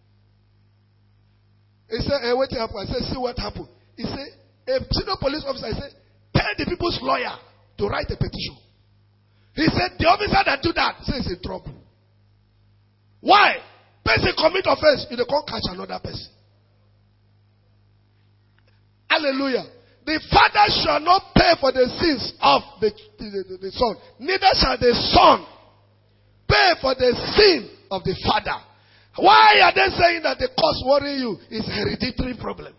He said, hey, what happened? I said, see what happened. He said, a senior police officer, I said, tell the people's lawyer to write a petition. He said, the officer that do that says in trouble. Why? Person commit offense, you can't catch another person. Hallelujah. The father shall not pay for the sins of the, the, the, the son. Neither shall the son pay for the sin of the father. Why are they saying that the cause worrying you is hereditary problem?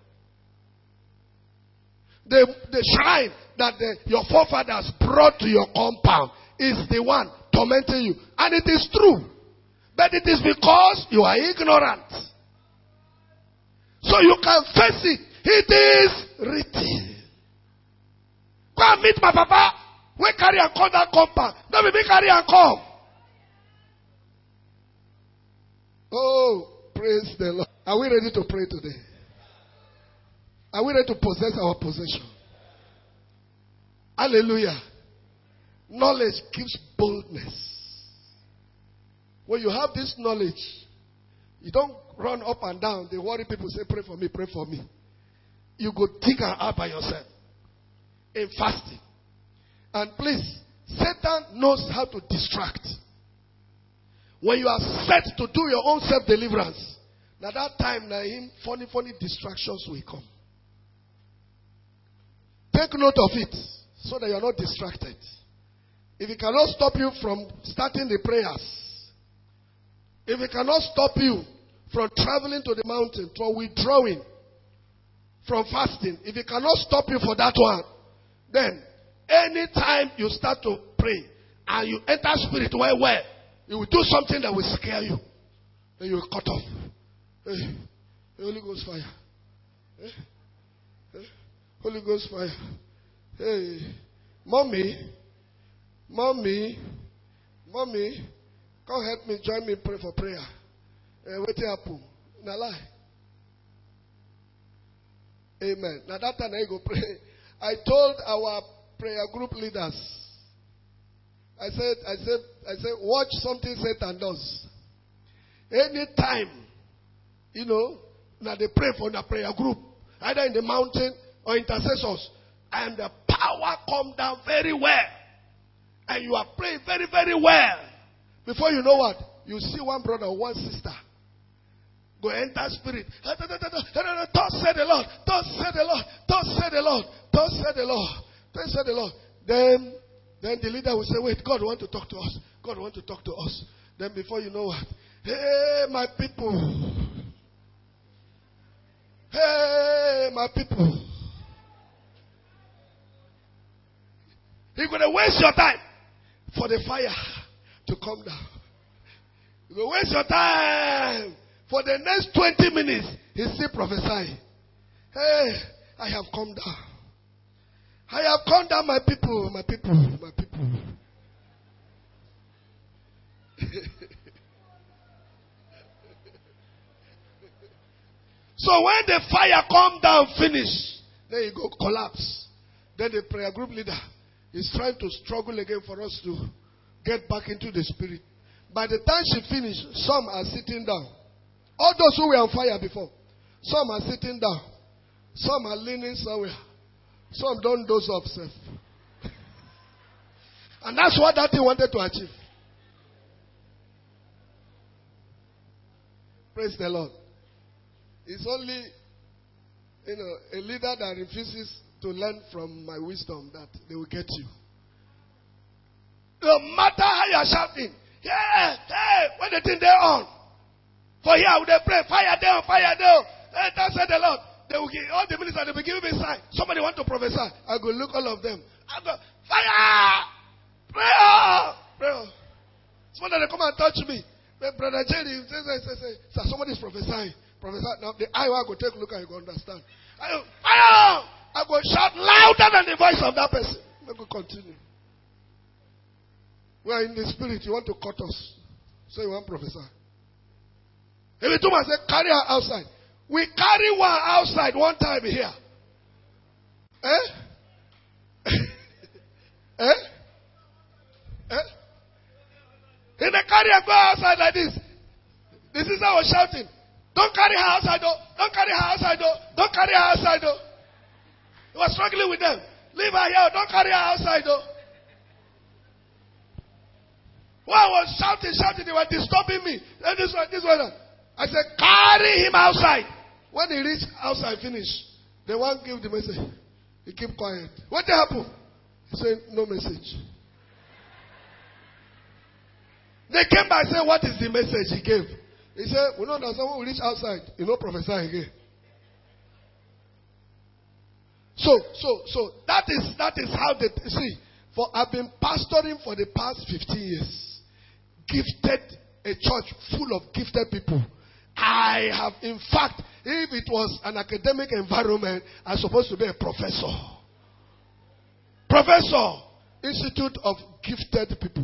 The, the shrine that the, your forefathers brought to your compound is the one tormenting you. And it is true. But it is because you are ignorant. So you can face it. It is written. Go and meet my papa. We carry and come that compound. Don't be carry and come. Oh, praise the Lord. Are we ready to pray today? Are we ready to possess our possession? Hallelujah. Knowledge gives boldness. When you have this knowledge, you don't run up and down. They worry people, say, pray for me, pray for me. You go dig her out by yourself in fasting. And please, Satan knows how to distract. When you are set to do your own self-deliverance, now that time, now him, funny, funny distractions will come. Take note of it so that you are not distracted. If it cannot stop you from starting the prayers, if it cannot stop you from traveling to the mountain, from withdrawing from fasting, if it cannot stop you for that one, then anytime you start to pray and you enter spirit well, well, you will do something that will scare you. Then you will cut off. Hey, Holy Ghost fire. Hey, hey, Holy Ghost fire. Hey, mommy, mommy, mommy, come help me, join me, pray for prayer. Hey, wait here, happen. Now lie. Amen. Now that time I go pray. I told our prayer group leaders, I said, I said, I said, watch something Satan does. Anytime, you know, now they pray for the prayer group, either in the mountain or intercessors, and the power come down very well. And you are praying very, very well. Before you know what, you see one brother or one sister go enter spirit. Thus said the Lord. Thus said the Lord. Thus said the Lord. Thus said the Lord. Thus said the Lord. Then, then the leader will say, wait, God want to talk to us. God want to talk to us. Then before you know what, hey, my people. Hey, my people. You're going to waste your time for the fire to come down. You're going to waste your time. For the next twenty minutes, he's still prophesying. Hey, I have come down. I have come down, my people, my people, my people. So when the fire come down, finish, then you go collapse. Then the prayer group leader is trying to struggle again for us to get back into the spirit. By the time she finished, some are sitting down. All those who were on fire before, some are sitting down. Some are leaning somewhere. Some don't doze off self. And that's what that thing wanted to achieve. Praise the Lord. It's only, you know, a leader that refuses to learn from my wisdom that they will get you. No matter how you are shouting, yeah, hey, when the thing they're on. For here, they pray, fire down, fire down. Hey, that said the Lord. They will give, all the ministers, they will give me a sign. Somebody want to prophesy. I go look all of them. I go, fire! Prayer! Prayer. Somebody they come and touch me. Brother Jerry, say, say, say, say, sir, somebody is prophesying. Prophesy. Now, the eye will go take a look and you go understand. I go, fire! I go shout louder than the voice of that person. I go continue. We are in the spirit. You want to cut us. So you want to prophesy. If you two must say, carry her outside. We carry one outside one time here. Eh? eh? Eh? If they carry her go outside like this, this is how I was shouting. Don't carry her outside though. Don't carry her outside though. Don't carry her outside though. He was struggling with them. Leave her here. Don't carry her outside though. While I was shouting, shouting, they were disturbing me. Then this one, this one. I said, carry him outside. When he reached outside, finish. The one gave the message. He keep quiet. What happened? He said, no message. They came by and said, what is the message he gave? He said, we know that someone will reach outside. You know, prophesy again. So, so, so that is that is how they see. For I've been pastoring for the past fifteen years. Gifted a church full of gifted people. I have, in fact, if it was an academic environment, I'm supposed to be a professor. Professor, Institute of Gifted People.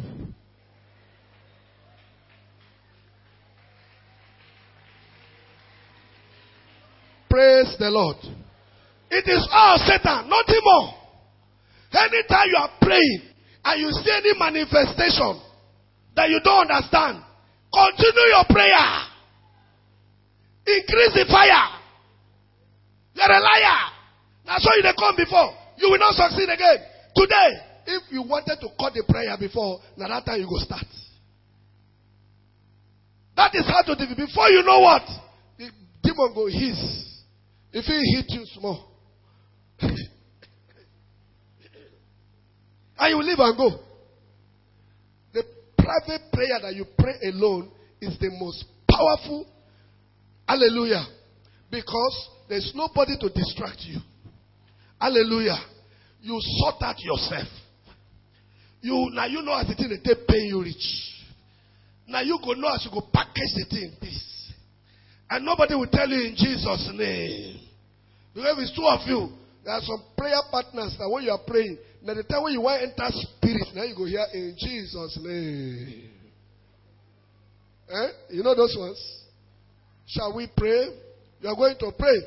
Praise the Lord. It is all Satan, nothing more. Anytime you are praying and you see any manifestation that you don't understand, continue your prayer. Increase the fire. You're a liar. That's why you didn't come before. You will not succeed again. Today, if you wanted to cut the prayer before, now that time you go start. That is how to do it. Before you know what, the demon go hiss. If he hit you small, and you leave and go. The private prayer that you pray alone is the most powerful. Hallelujah. Because there's nobody to distract you. Hallelujah. You sort out yourself. You now you know as the thing that they pay you rich. Now you go know as you go package the thing this. And nobody will tell you in Jesus' name. Because if it's two of you, there are some prayer partners that when you are praying, now the time when you want to enter spirit, now you go here in Jesus' name. Eh? You know those ones? Shall we pray? You are going to pray.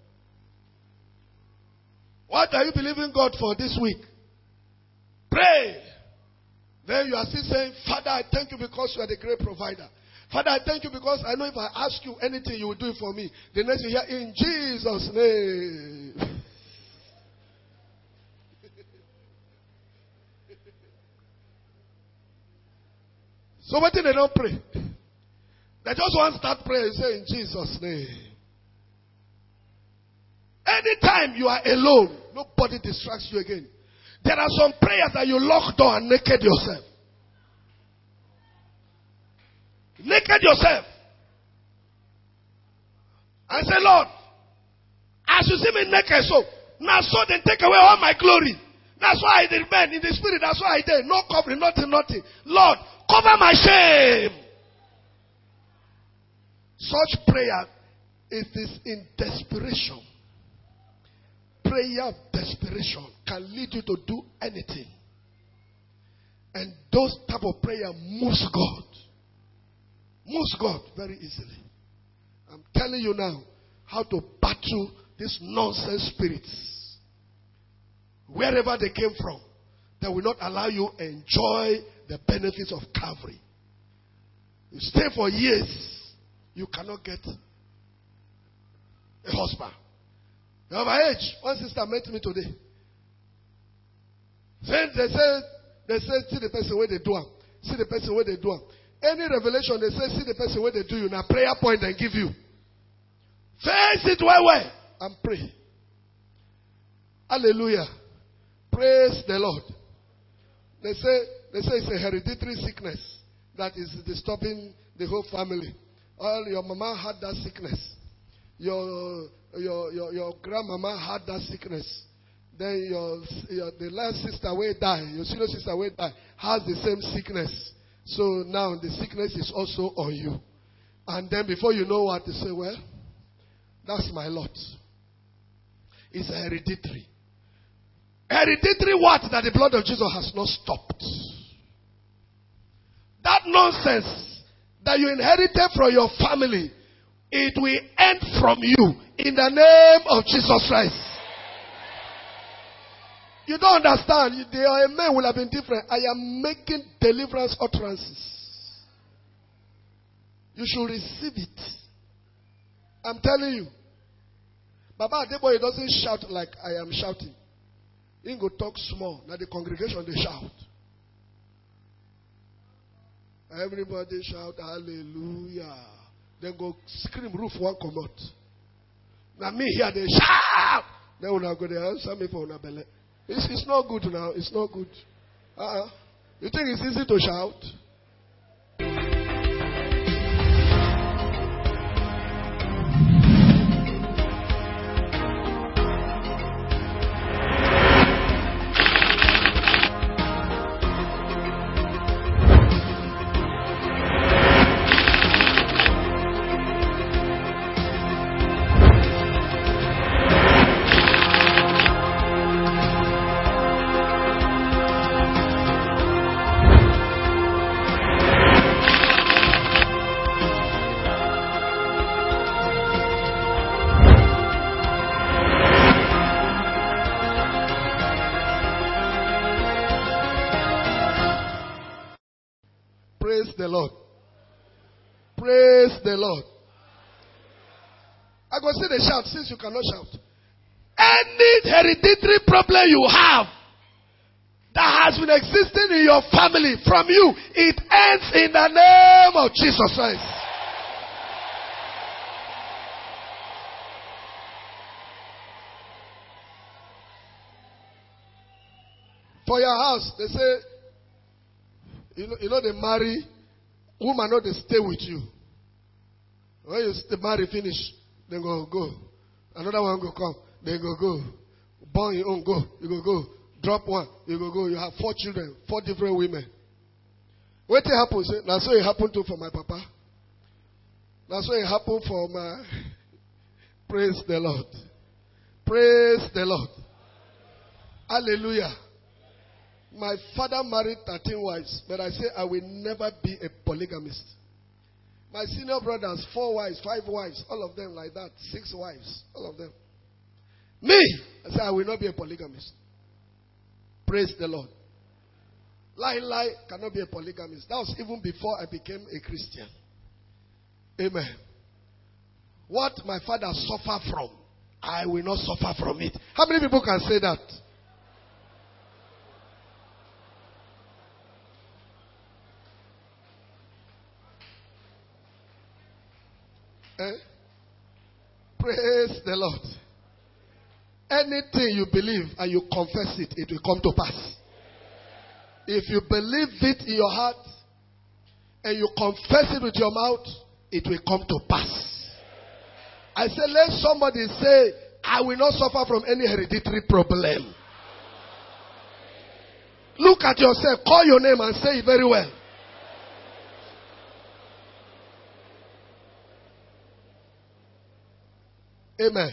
What are you believing God for this week? Pray. Then you are still saying, Father, I thank you because you are the great provider. Father, I thank you because I know if I ask you anything, you will do it for me. The next you hear, in Jesus' name. So what did they don't pray? They just want to start praying and say, in Jesus' name. Anytime you are alone, nobody distracts you again. There are some prayers that you lock door and naked yourself. Naked yourself. And say, Lord, as you see me naked, so now so then take away all my glory. That's why I remain in the spirit. That's why I did. No covering, nothing, nothing. Lord, cover my shame. Such prayer it is in desperation. Prayer of desperation can lead you to do anything. And those type of prayer moves God. Moves God very easily. I'm telling you now how to battle these nonsense spirits. Wherever they came from, they will not allow you enjoy the benefits of Calvary. You stay for years, you cannot get a husband. You're of age. One sister met me today. They say, they say, see the person where they do am. See the person where they do am. Any revelation, they say, see the person where they do you. Now prayer point and give you. Face it well, well, and pray. Hallelujah. Praise the Lord. They say, they say it's a hereditary sickness that is disturbing the whole family. All your mama had that sickness. Your your your, your grandmama had that sickness. Then your, your the last sister will die. Your senior sister will die. Has the same sickness. So now the sickness is also on you. And then before you know what, they say, well, that's my lot. It's hereditary. Hereditary what? That the blood of Jesus has not stopped. That nonsense that you inherited from your family, it will end from you in the name of Jesus Christ. You don't understand. The amen will have been different. I am making deliverance utterances. You should receive it. I'm telling you. Baba Adeboye doesn't shout like I am shouting. He go talk small. Now the congregation, they shout. Everybody shout hallelujah. Then go scream, roof one come out. Now me here, they shout. Then when I go there, answer me for una belle. It's, it's not good now. It's not good. Uh-uh. You think it's easy to shout? Praise the Lord. Praise the Lord. I go say the shout since you cannot shout. Any hereditary problem you have that has been existing in your family from you, it ends in the name of Jesus Christ. For your house, they say, You know, you know, they marry, woman know they stay with you. When you stay, marry, finish, they go, go. Another one go come, they go, go. Born your own, go. You go, go. Drop one, you go, go. You have four children, four different women. What happens? That's what it happened to for my papa. That's what it happened for my... Praise the Lord. Praise the Lord. Hallelujah. My father married thirteen wives, but I say I will never be a polygamist. My senior brothers, four wives, five wives, all of them like that, six wives, all of them. Me, I say I will not be a polygamist. Praise the Lord. Lie, lie, cannot be a polygamist. That was even before I became a Christian. Amen. What my father suffered from, I will not suffer from it. How many people can say that? Eh? Praise the Lord. Anything you believe and you confess it, it will come to pass. If you believe it in your heart and you confess it with your mouth, it will come to pass. I say, let somebody say, I will not suffer from any hereditary problem. Look at yourself, call your name and say it very well. Amen.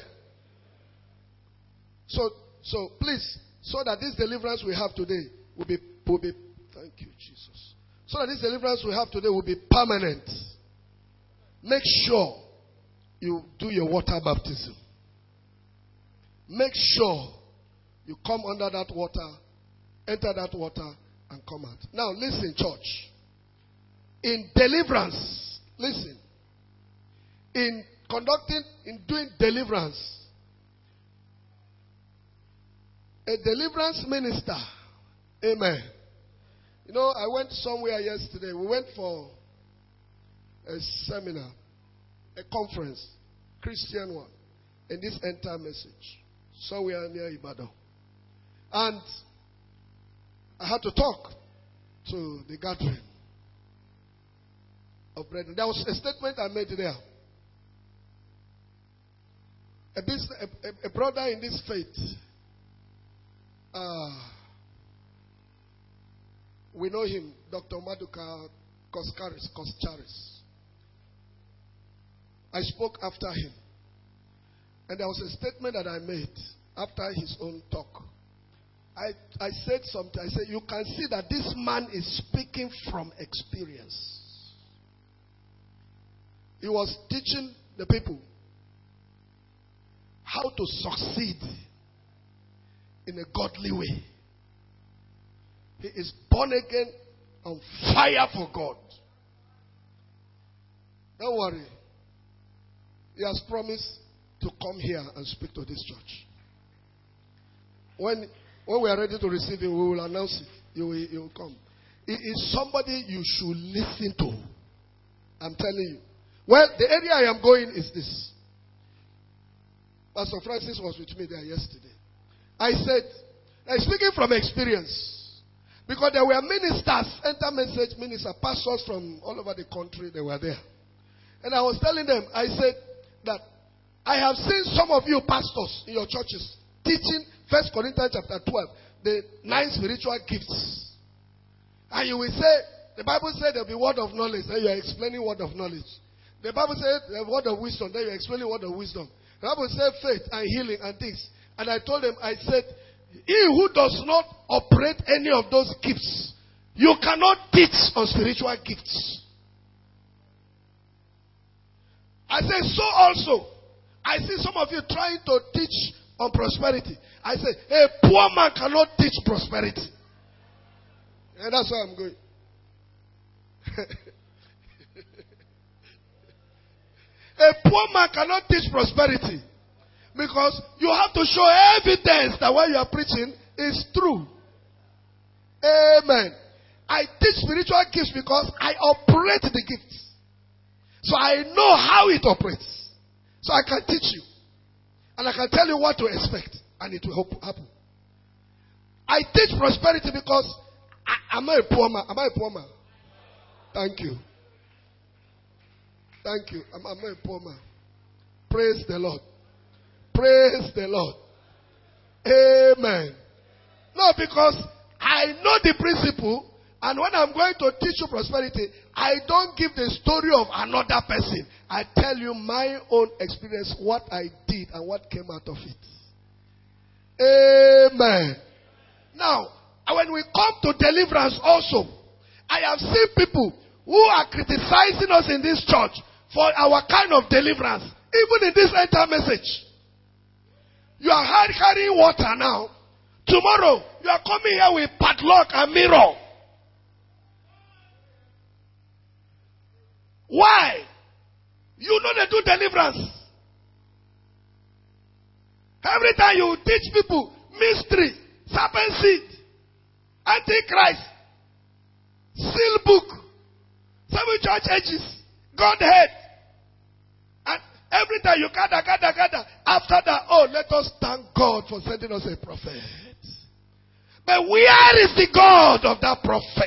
So, so please, so that this deliverance we have today will be, will be, thank you, Jesus. So that this deliverance we have today will be permanent. Make sure you do your water baptism. Make sure you come under that water, enter that water, and come out. Now, listen, church. In deliverance, listen. In conducting, in doing deliverance, a deliverance minister, amen. You know, I went somewhere yesterday. We went for a seminar, a conference, Christian one, and this entire message. Somewhere near Ibadan. And I had to talk to the gathering of brethren. There was a statement I made there. A, business, a, a, a brother in this faith, uh, we know him, Doctor Maduka Koskaris, Koscharis. I spoke after him. And there was a statement that I made after his own talk. I, I said something. I said, you can see that this man is speaking from experience. He was teaching the people how to succeed in a godly way. He is born again, on fire for God. Don't worry. He has promised to come here and speak to this church. When, when we are ready to receive him, we will announce it. He will, he will come. He is somebody you should listen to. I'm telling you. Well, the area I am going is this. Pastor Francis was with me there yesterday. I said, I'm speaking from experience. Because there were ministers, enter message minister, pastors from all over the country, they were there. And I was telling them, I said that I have seen some of you pastors in your churches teaching First Corinthians chapter twelve, the nine spiritual gifts. And you will say, the Bible said there will be word of knowledge, then you are explaining word of knowledge. The Bible said the word of wisdom, then you are explaining word of wisdom. The Bible said faith and healing and things. And I told them, I said, he who does not operate any of those gifts, you cannot teach on spiritual gifts. I said, so also, I see some of you trying to teach on prosperity. I say, a poor man cannot teach prosperity. And that's where I'm going. A poor man cannot teach prosperity. Because you have to show evidence that what you are preaching is true. Amen. I teach spiritual gifts because I operate the gifts. So I know how it operates. So I can teach you. And I can tell you what to expect. And it will happen. I teach prosperity because I, am I a poor man? Am I a poor man? Thank you. Thank you. Am, am I a poor man? Praise the Lord. Praise the Lord. Amen. No, because I know the principle, and when I'm going to teach you prosperity, I don't give the story of another person. I tell you my own experience, what I did and what came out of it. Amen. Now, when we come to deliverance also, I have seen people who are criticizing us in this church for our kind of deliverance, even in this entire message. You are hard carrying water now. Tomorrow, you are coming here with padlock and mirror. Why? You know they do deliverance. Every time you teach people mystery, serpent seed, antichrist, seal book, seven church ages, Godhead. And every time you gather, gather, gather. After that, oh, let us thank God for sending us a prophet. But where is the God of that prophet?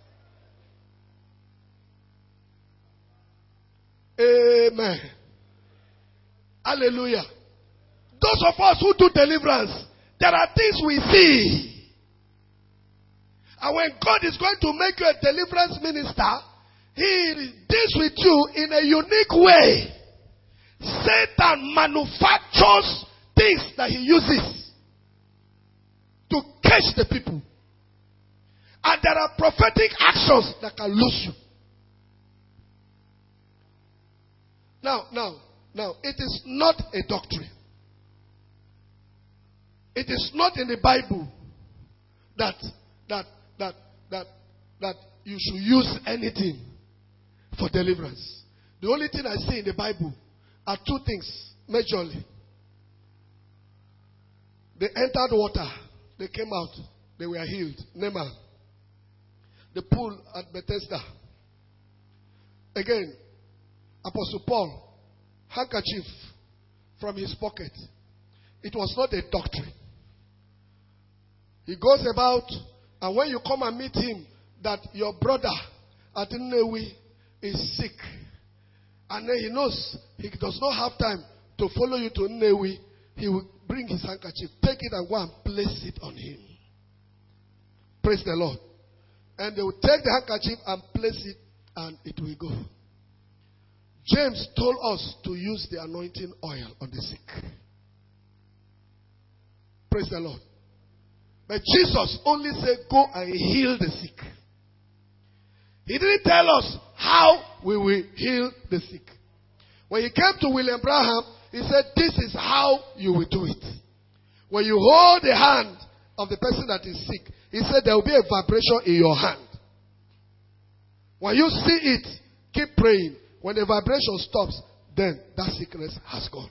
Amen. Hallelujah. Those of us who do deliverance, there are things we see. And when God is going to make you a deliverance minister, He deals with you in a unique way. Satan manufactures things that he uses to catch the people. And there are prophetic actions that can lose you. Now, now, now, it is not a doctrine. It is not in the Bible that that that that that you should use anything for deliverance. The only thing I see in the Bible are two things, majorly. They entered water, they came out, they were healed. Naaman. The pool at Bethesda. Again, Apostle Paul, handkerchief from his pocket. It was not a doctrine. He goes about, and when you come and meet him, that your brother at Nnewi is sick. And then he knows he does not have time to follow you to Nnewi. He will bring his handkerchief, take it and go and place it on him. Praise the Lord. And they will take the handkerchief and place it, and it will go. James told us to use the anointing oil on the sick. Praise the Lord. But Jesus only said, go and heal the sick. He didn't tell us how we will heal the sick. When he came to William Branham, he said, this is how you will do it. When you hold the hand of the person that is sick, he said there will be a vibration in your hand. When you see it, keep praying. When the vibration stops, then that sickness has gone.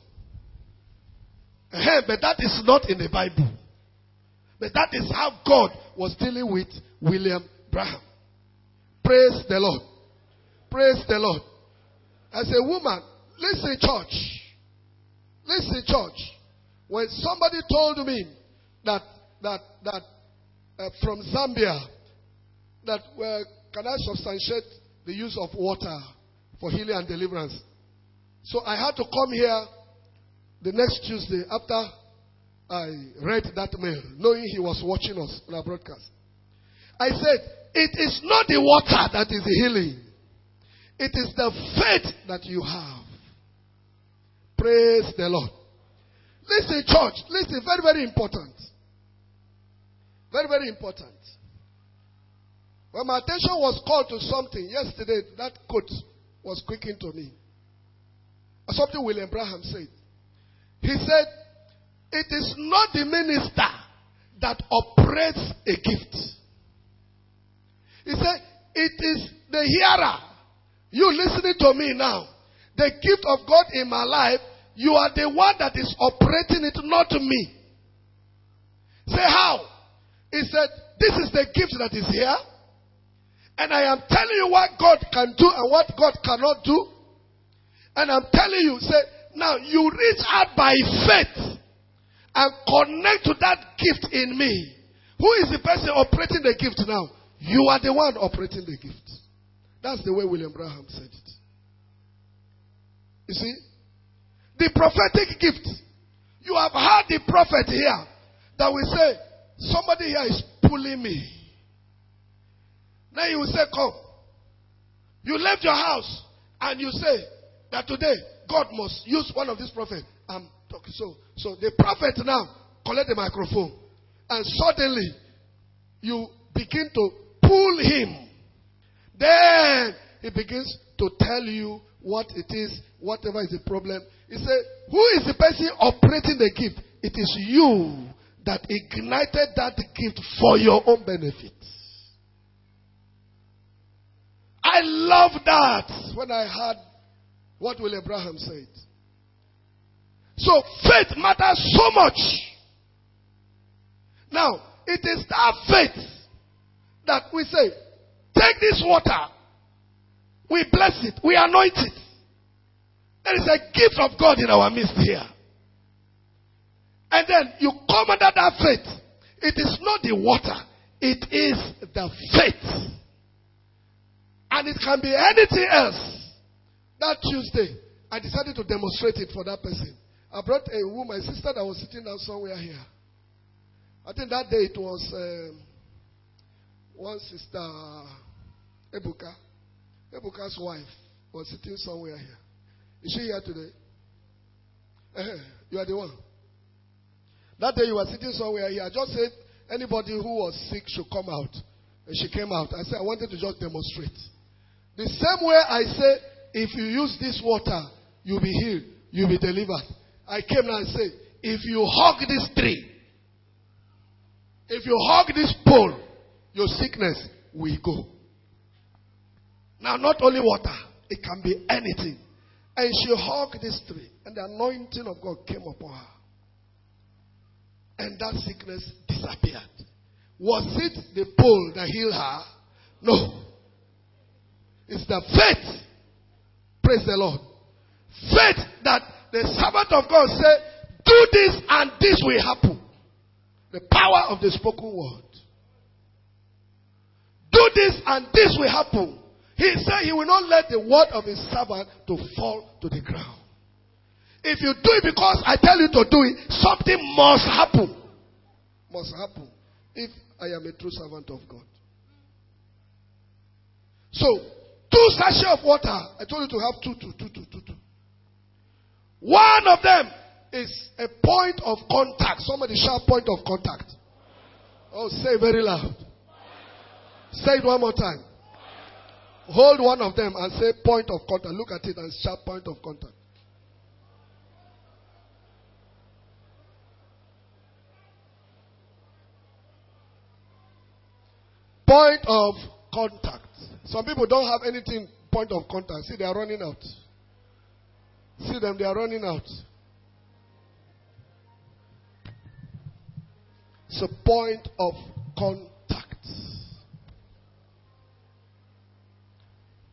But that is not in the Bible. But that is how God was dealing with William Branham. Praise the Lord. Praise the Lord. As a woman, listen, church. Listen, church. When somebody told me that that that uh, from Zambia, that well, can I substantiate the use of water for healing and deliverance? So I had to come here the next Tuesday after I read that mail, knowing he was watching us on our broadcast. I said, it is not the water that is the healing. It is the faith that you have. Praise the Lord. Listen, church. Listen, very, very important. Very, very important. When my attention was called to something yesterday, that quote was quickened to me. Something William Branham said. He said, it is not the minister that operates a gift. He said, it is the hearer. You listening to me now. The gift of God in my life, you are the one that is operating it, not me. Say how? He said, this is the gift that is here. And I am telling you what God can do and what God cannot do. And I'm telling you, say, now you reach out by faith and connect to that gift in me. Who is the person operating the gift now? You are the one operating the gift. That's the way William Branham said it. You see? The prophetic gift. You have heard the prophet here that will say, somebody here is pulling me. Then you will say, come. You left your house and you say that today God must use one of these prophets. I'm talking. So, so the prophet now collect the microphone and suddenly you begin to pull him. Then he begins to tell you what it is, whatever is the problem. He said, who is the person operating the gift? It is you that ignited that gift for your own benefit. I love that when I heard what William Branham said. So faith matters so much. Now, it is that faith that we say, take this water, we bless it, we anoint it. There is a gift of God in our midst here. And then you come under that faith. It is not the water, it is the faith. And it can be anything else. That Tuesday, I decided to demonstrate it for that person. I brought a woman, my sister that was sitting down somewhere here. I think that day it was um, one sister, Ebuka. Ebuka's wife was sitting somewhere here. Is she here today? Uh-huh. You are the one. That day you were sitting somewhere here. I just said anybody who was sick should come out. And she came out. I said I wanted to just demonstrate. The same way I say, if you use this water, you'll be healed, you'll be delivered. I came now and said, if you hug this tree, if you hug this pole, your sickness will go. Now, not only water, it can be anything. And she hugged this tree, and the anointing of God came upon her. And that sickness disappeared. Was it the pole that healed her? No. It's the faith. Praise the Lord. Faith that the servant of God said, do this and this will happen. The power of the spoken word. Do this and this will happen. He said he will not let the word of his servant to fall to the ground. If you do it because I tell you to do it, something must happen. Must happen. If I am a true servant of God. So, two sachets of water. I told you to have two, two, two, two, two, two. One of them is a point of contact. Somebody shout point of contact. Oh, say very loud. Say it one more time. Hold one of them and say point of contact. Look at it and shout point of contact. Point of contact. Some people don't have anything point of contact. See, they are running out. See them, they are running out. It's a point of contact.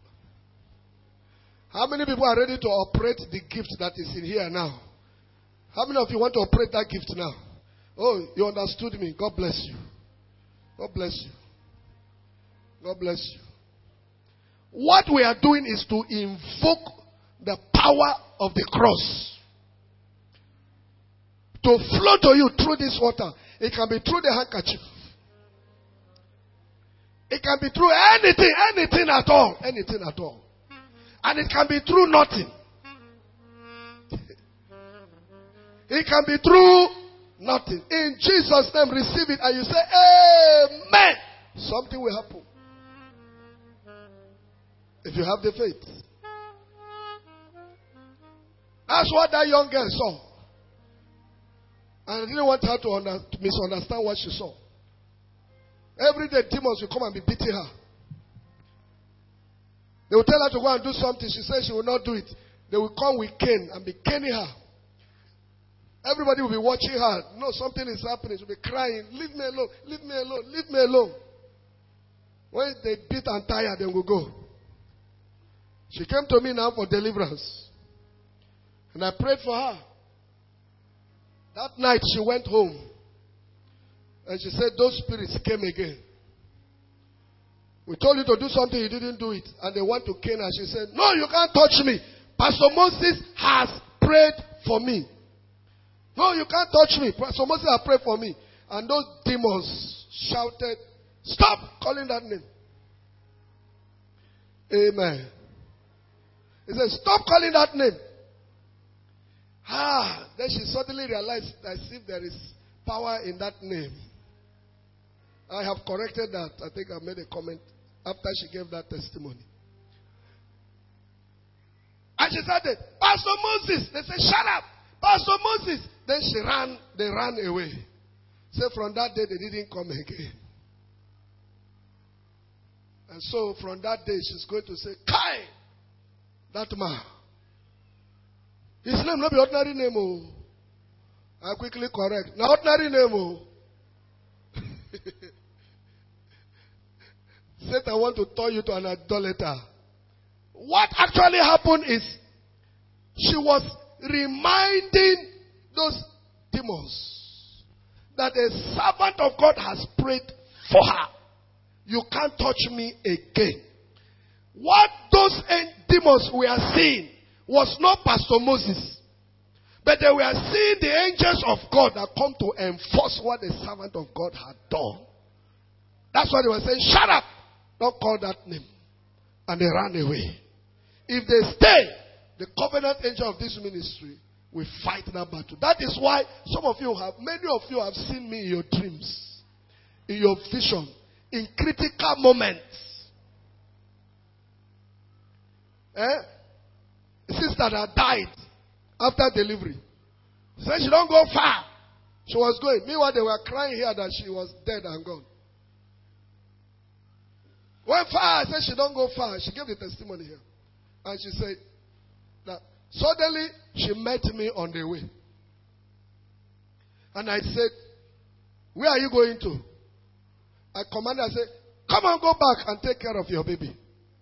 How many people are ready to operate the gift that is in here now? How many of you want to operate that gift now? Oh, you understood me. God bless you. God bless you. God bless you. What we are doing is to invoke the power of the cross to flow to you through this water. It can be through the handkerchief. It can be through anything, anything at all. Anything at all. And it can be through nothing. It can be through nothing. In Jesus' name, receive it and you say, Amen. Something will happen. If you have the faith. That's what that young girl saw. And I didn't want her to, under, to misunderstand what she saw. Every day demons will come and be beating her. They will tell her to go and do something. She says she will not do it. They will come with cane and be caning her. Everybody will be watching her. No, something is happening. She will be crying. Leave me alone. Leave me alone. Leave me alone. When they beat and tire, they will go. She came to me now for deliverance. And I prayed for her. That night she went home. And she said, those spirits came again. We told you to do something, you didn't do it. And they want to cane her. She said, no, you can't touch me. Pastor Moses has prayed for me. No, you can't touch me. Pastor Moses has prayed for me. And those demons shouted, stop calling that name. Amen. He said, stop calling that name. Ah, then she suddenly realized that if there is power in that name. I have corrected that. I think I made a comment after she gave that testimony. And she started, Pastor Moses. They said, shut up. Pastor Moses. Then she ran, they ran away. So from that day, they didn't come again. And so from that day, she's going to say, Kai, that man. His name not be ordinary name. Oh. I quickly correct. Not ordinary name. Oh. Satan want to turn you to an idolater. What actually happened is she was reminding those demons that a servant of God has prayed for her. You can't touch me again. What those demons were seeing was not Pastor Moses. But they were seeing the angels of God that come to enforce what the servant of God had done. That's why they were saying, shut up. Don't call that name. And they ran away. If they stay, the covenant angel of this ministry will fight that battle. That is why some of you have, many of you have seen me in your dreams, in your vision, in critical moments. Eh? A sister that died after delivery. She said she don't go far. She was going. Meanwhile, they were crying here that she was dead and gone. Went far. I said she don't go far. She gave the testimony here. And she said that suddenly she met me on the way. And I said, where are you going to? I commanded, I said, come on, go back and take care of your baby.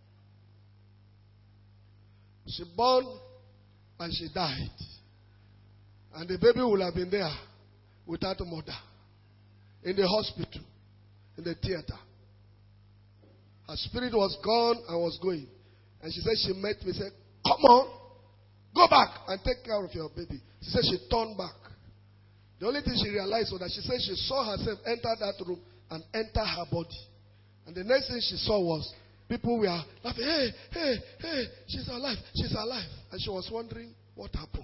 She born and she died. And the baby would have been there without a mother. In the hospital. In the theater. Her spirit was gone and was going. And she said she met me, said, come on, go back and take care of your baby. She said she turned back. The only thing she realized was that she said she saw herself enter that room and enter her body. And the next thing she saw was people were laughing, hey, hey, hey, she's alive, she's alive. And she was wondering what happened.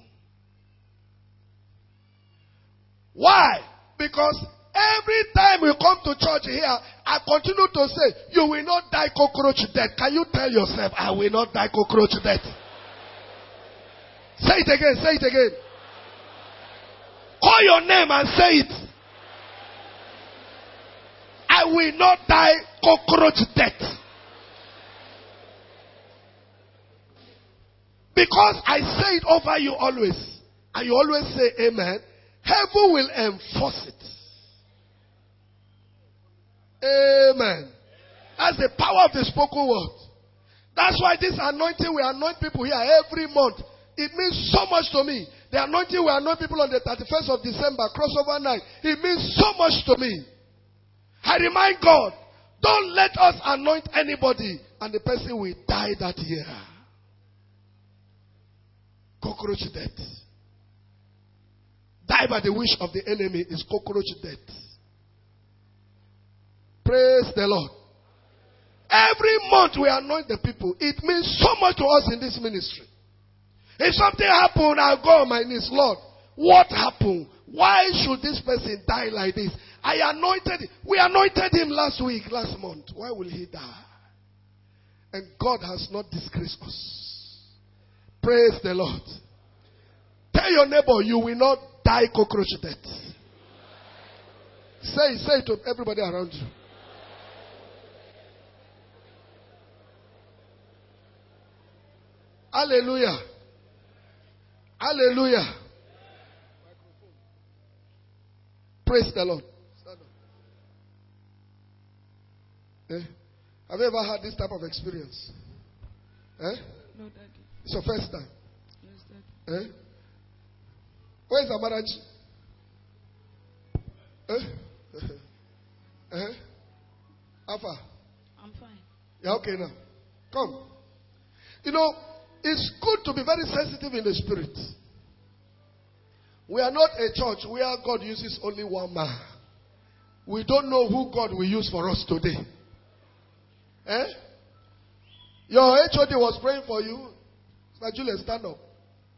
Why? Because every time we come to church here, I continue to say, you will not die cockroach death. Can you tell yourself, I will not die cockroach death? Say it again, say it again. Call your name and say it. I will not die cockroach death. Because I say it over you always. And you always say amen. Heaven will enforce it. Amen. That's the power of the spoken word. That's why this anointing, we anoint people here every month. It means so much to me. the anointing will anoint people on the thirty-first of December, crossover night. It means so much to me. I remind God, don't let us anoint anybody and the person will die that year. Cockroach death. Die by the wish of the enemy is cockroach death. Praise the Lord. Every month we anoint the people. It means so much to us in this ministry. If something happened, I'll go on my knees. Lord, what happened? Why should this person die like this? I anointed him. We anointed him last week, last month. Why will he die? And God has not disgraced us. Praise the Lord. Tell your neighbor, you will not die cockroach death. Say, say it to everybody around you. Hallelujah. Hallelujah. Praise the Lord. Eh? Have you ever had this type of experience? Eh? No, Daddy. It's your first time. Yes, Daddy. Eh? Where is Amarachi? Eh? Eh? How far? I'm fine. Yeah, okay now. Come. You know, it's good to be very sensitive in the spirit. We are not a church where God uses only one man. We don't know who God will use for us today. Eh? Your H O D was praying for you. Sister Julia, stand up.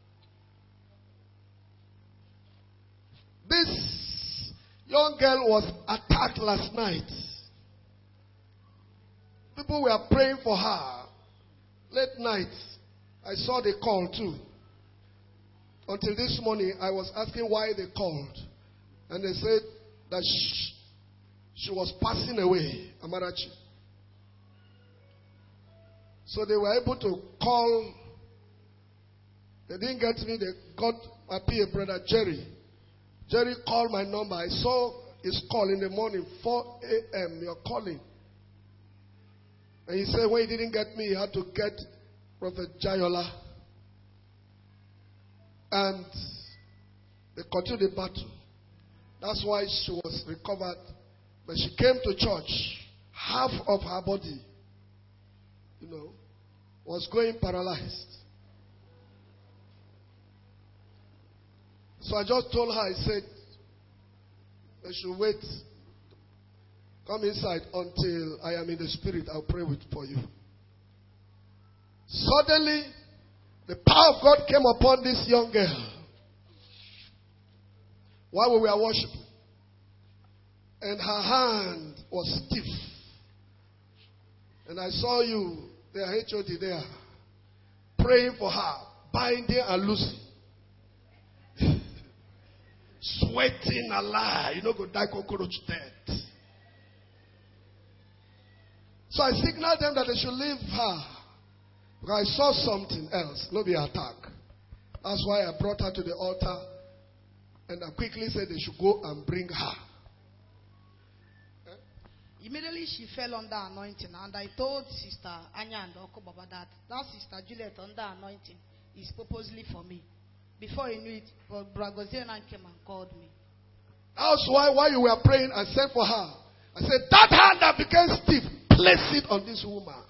This young girl was attacked last night. People were praying for her. Late night, I saw the call too. Until this morning, I was asking why they called. And they said that she, she was passing away, Amarachi. So they were able to call. They didn't get me. They got my P A brother, Jerry. Jerry called my number. I saw his call in the morning, four a.m. You're calling. And he said when he didn't get me, he had to get Prophet Jayola. And they continued the battle. That's why she was recovered. When she came to church, half of her body, you know, was going paralyzed. So I just told her, I said, I should wait. Come inside until I am in the spirit. I'll pray with for you. Suddenly, the power of God came upon this young girl while we were worshiping. And her hand was stiff. And I saw you, the H O D there, praying for her, binding and loosing. Sweating alive. You know, go die cockroach death. So I signaled them that they should leave her. Because I saw something else. No be attack. That's why I brought her to the altar. And I quickly said they should go and bring her. Immediately she fell under anointing, and I told Sister Anya and Oko Baba that that Sister Juliet under anointing is purposely for me. Before he knew it, Bragosian came and called me. That's why while you were praying, I said for her, I said, that hand that became stiff, place it on this woman.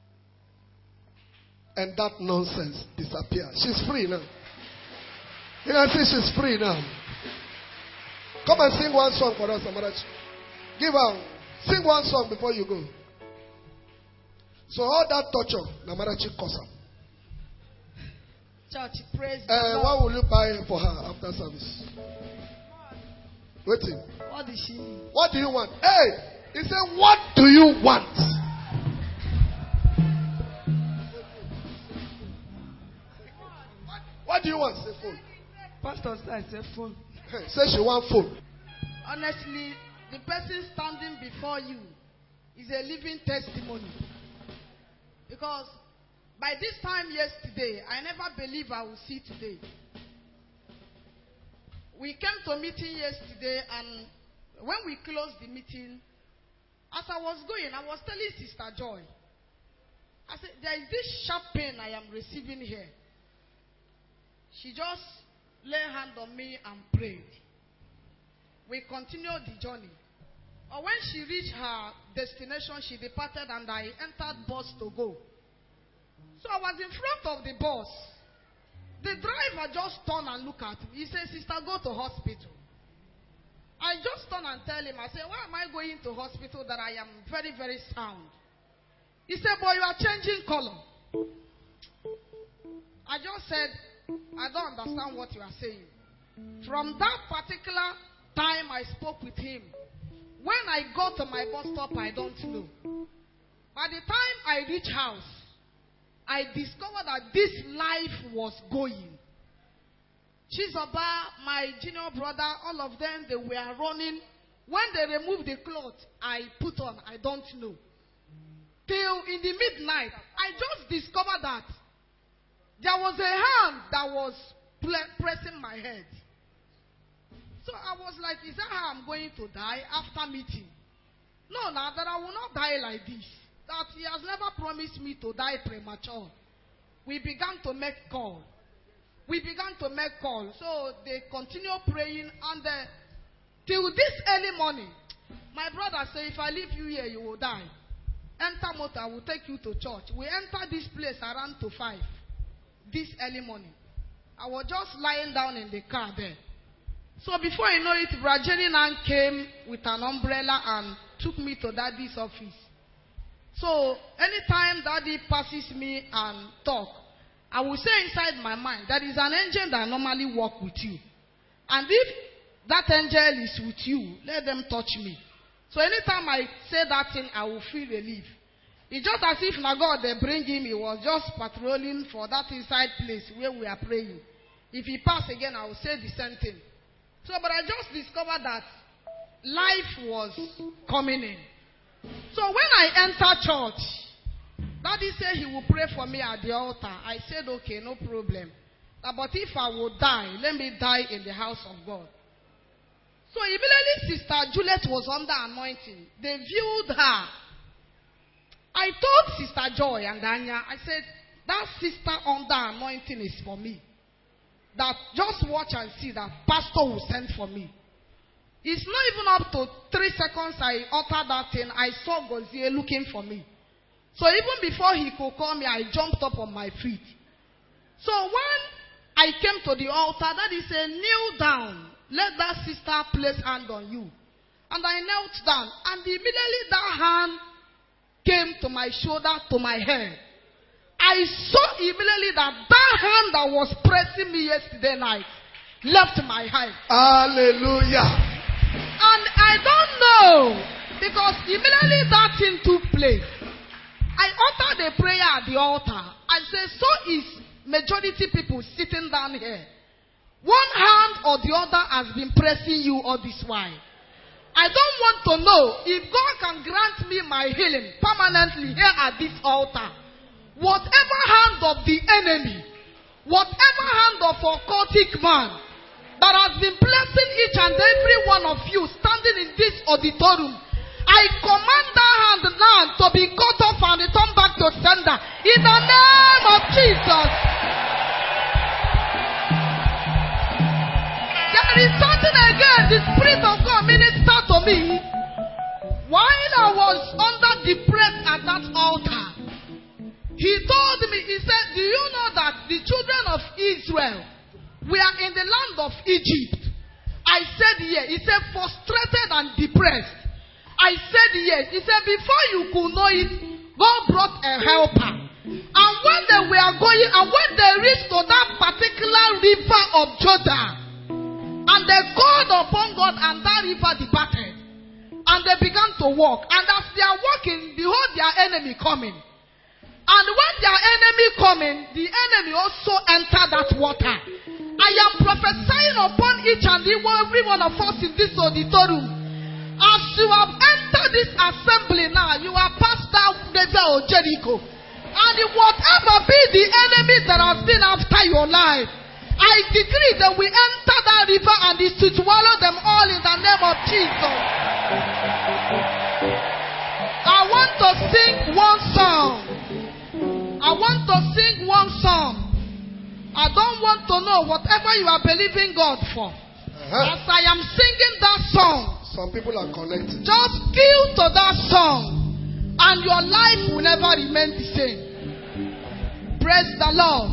And that nonsense disappeared. She's free now. You can see she's free now. Come and sing one song for us, Amarachi. Give her. Sing one song before you go. So all that torture, Amarachi Kosa. Church, praise uh, the Lord. What will you buy for her after service? Waiting. What did she need? What do you want? Hey, he said, what do you want? What do you want? Say phone. Pastor said, say phone. Hey, say she want phone. Honestly, the person standing before you is a living testimony. Because by this time yesterday, I never believed I would see today. We came to a meeting yesterday, and when we closed the meeting, as I was going, I was telling Sister Joy, I said, there is this sharp pain I am receiving here. She just laid hand on me and prayed. We continued the journey. But when she reached her destination, she departed and I entered bus to go. So I was in front of the bus. The driver just turned and looked at me. He said, "Sister, go to hospital." I just turned and tell him, I said, "Why am I going to hospital that I am very, very sound?" He said, "Boy, you are changing color." I just said, "I don't understand what you are saying." From that particular time I spoke with him, when I got to my bus stop, I don't know. By the time I reached house, I discovered that this life was going. Chizoba, my junior brother, all of them, they were running. When they removed the cloth I put on, I don't know. Till in the midnight, I just discovered that there was a hand that was pressing my head. So I was like, is that how I'm going to die after meeting? No, now that I will not die like this. That he has never promised me to die premature. We began to make call. We began to make call. So they continue praying, and uh, till this early morning, my brother said, "If I leave you here, you will die. Enter motor, I will take you to church." We entered this place around to five this early morning. I was just lying down in the car there. So before you know it, Brajeni Nan came with an umbrella and took me to daddy's office. So anytime daddy passes me and talk, I will say inside my mind, there is an angel that normally walk with you. And if that angel is with you, let them touch me. So anytime I say that thing, I will feel relief. It's just as if now God, they bring him, he was just patrolling for that inside place where we are praying. If he pass again, I will say the same thing. So, but I just discovered that life was coming in. So when I enter church, daddy said he will pray for me at the altar. I said, okay, no problem. But if I will die, let me die in the house of God. So immediately Sister Juliet was under anointing. They viewed her. I told Sister Joy and Danya, I said, that sister under anointing is for me. That just watch and see that pastor will send for me. It's not even up to three seconds I uttered that thing. I saw Gozie looking for me. So even before he could call me, I jumped up on my feet. So when I came to the altar, daddy said, kneel down. Let that sister place hand on you. And I knelt down. And immediately that hand came to my shoulder, to my head. I saw immediately that that hand that was pressing me yesterday night left my hand. Hallelujah. And I don't know, because immediately that thing took place. I uttered a prayer at the altar. I said, so is majority people sitting down here. One hand or the other has been pressing you all this while. I don't want to know if God can grant me my healing permanently here at this altar. Whatever hand of the enemy, whatever hand of occultic man that has been blessing each and every one of you standing in this auditorium, I command that hand now to be cut off and returned back to sender in the name of Jesus. There is something again the Spirit of God ministered to me while I was under the prayer at that altar. He told me, he said, do you know that the children of Israel were in the land of Egypt? I said yes. He said, frustrated and depressed. I said yes. He said, before you could know it, God brought a helper. And when they were going, and when they reached to that particular river of Jordan, and they called upon God, and that river departed. And they began to walk. And as they are walking, behold, their enemy coming. And when their enemy coming, the enemy also entered that water. I am prophesying upon each and every one of us in this auditorium. As you have entered this assembly now, you are past that river of Jericho. And whatever be the enemy that has been after your life, I decree that we enter that river and it to swallow them all in the name of Jesus. I want to sing one song. I want to sing one song. I don't don't want to know whatever you are believing God for. Uh-huh. As I am singing that song, Some people are connected. just kill to that song, and your life will never remain the same. Praise the Lord.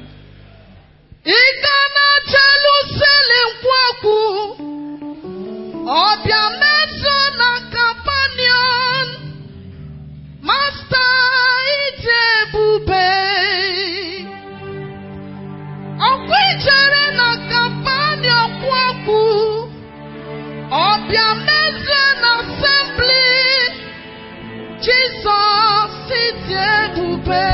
Igana Jerusalem kwaku, Obia Meso na companion, Master Ijebube, Okwijere na companion kwaku, Obia Meso na assembly, Jesus Ijebube.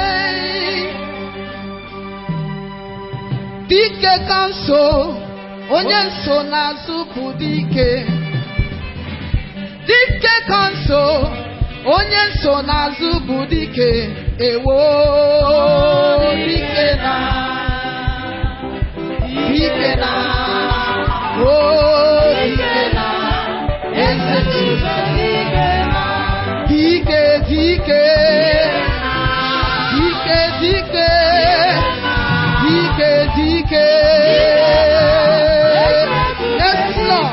Dike kanso, onye nso n'azụ bụ dike. Dike kanso, onye nso n'azụ bụ dike. Ewo dike na, dike na, oh dike na, eze Jizọs dike na, dike dike, dike dike. Dike, dike, yes Lord.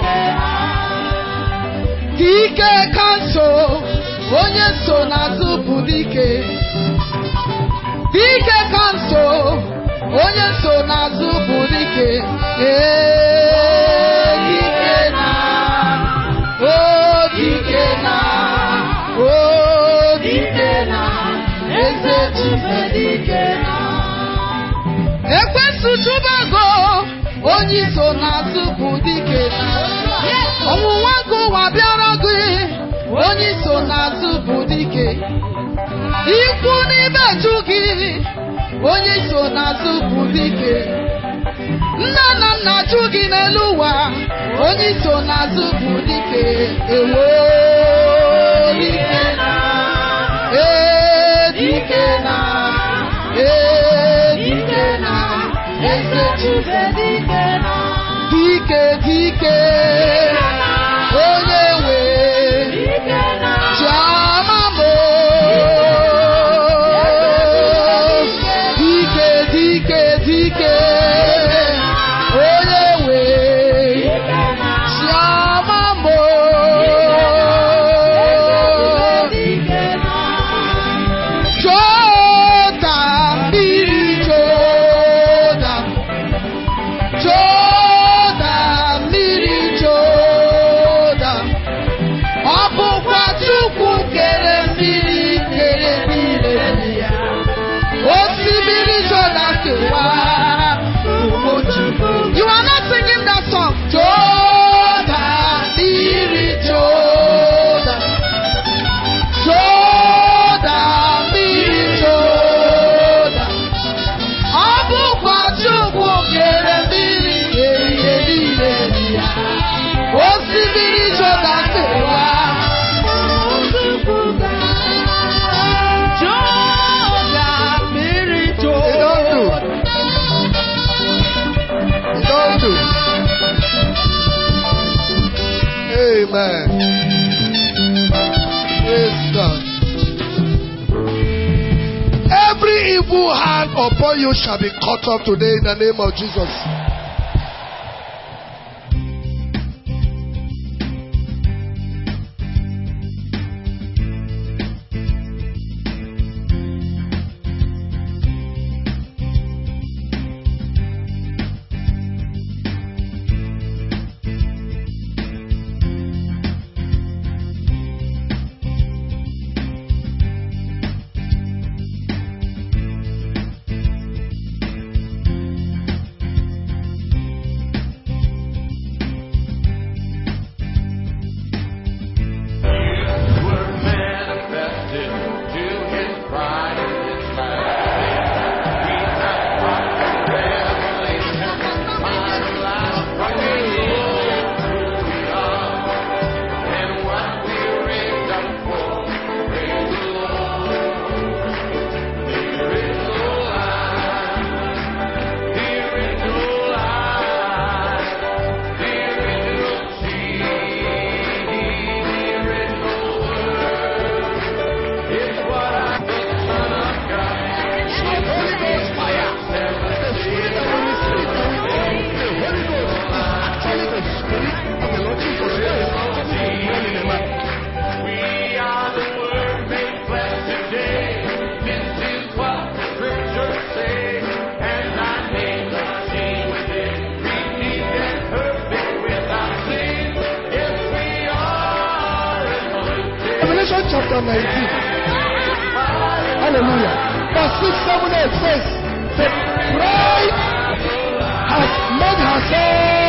Dike kanso, onye so n'azụ bụ dike. Dike kanso, onye so n'azụ bụ dike. Eh, dike na, oh dike na, oh dike na, eze Jizọs dike na. Ekwensu chubago, onye so n'azụ bụ dike. Ọnwụnwa gụwa bịara gị, onye so n'azụ bụ dike. Ikwu n'ibe ju gị, onye so n'azụ bụ dike. Nna na nna ju gị n'elu ụwa, onye so n'azụ bụ dike. Ewo dike na, ee dike na, ee dike na, eze Jizọs dike na, dike dike, onye nwe chiọma mo, dike dike dike, onye nwe chiọma mo. Jordan, mmiri Jordan, Jordan, mmiri Jordan, ọ bụkwa Chukwu kere mmiri kere mmiri ya. Osimiri Jordan kewara ụmụ Chukwu. You are not singing that song. Jordan, mmiri Jordan, Jordan, mmiri Jordan, ọ bụkwa Chukwu kere mmiri kere mmiri ya. Osimiri Jordan kewara ụmụ Chukwu. Jordan, mmiri Jordan. Don't do. Amen. Praise God. Every evil hand upon you shall be cut off today in the name of Jesus. Revelation chapter nineteen. Hallelujah. Verse six, seven, eight says, the bride has made herself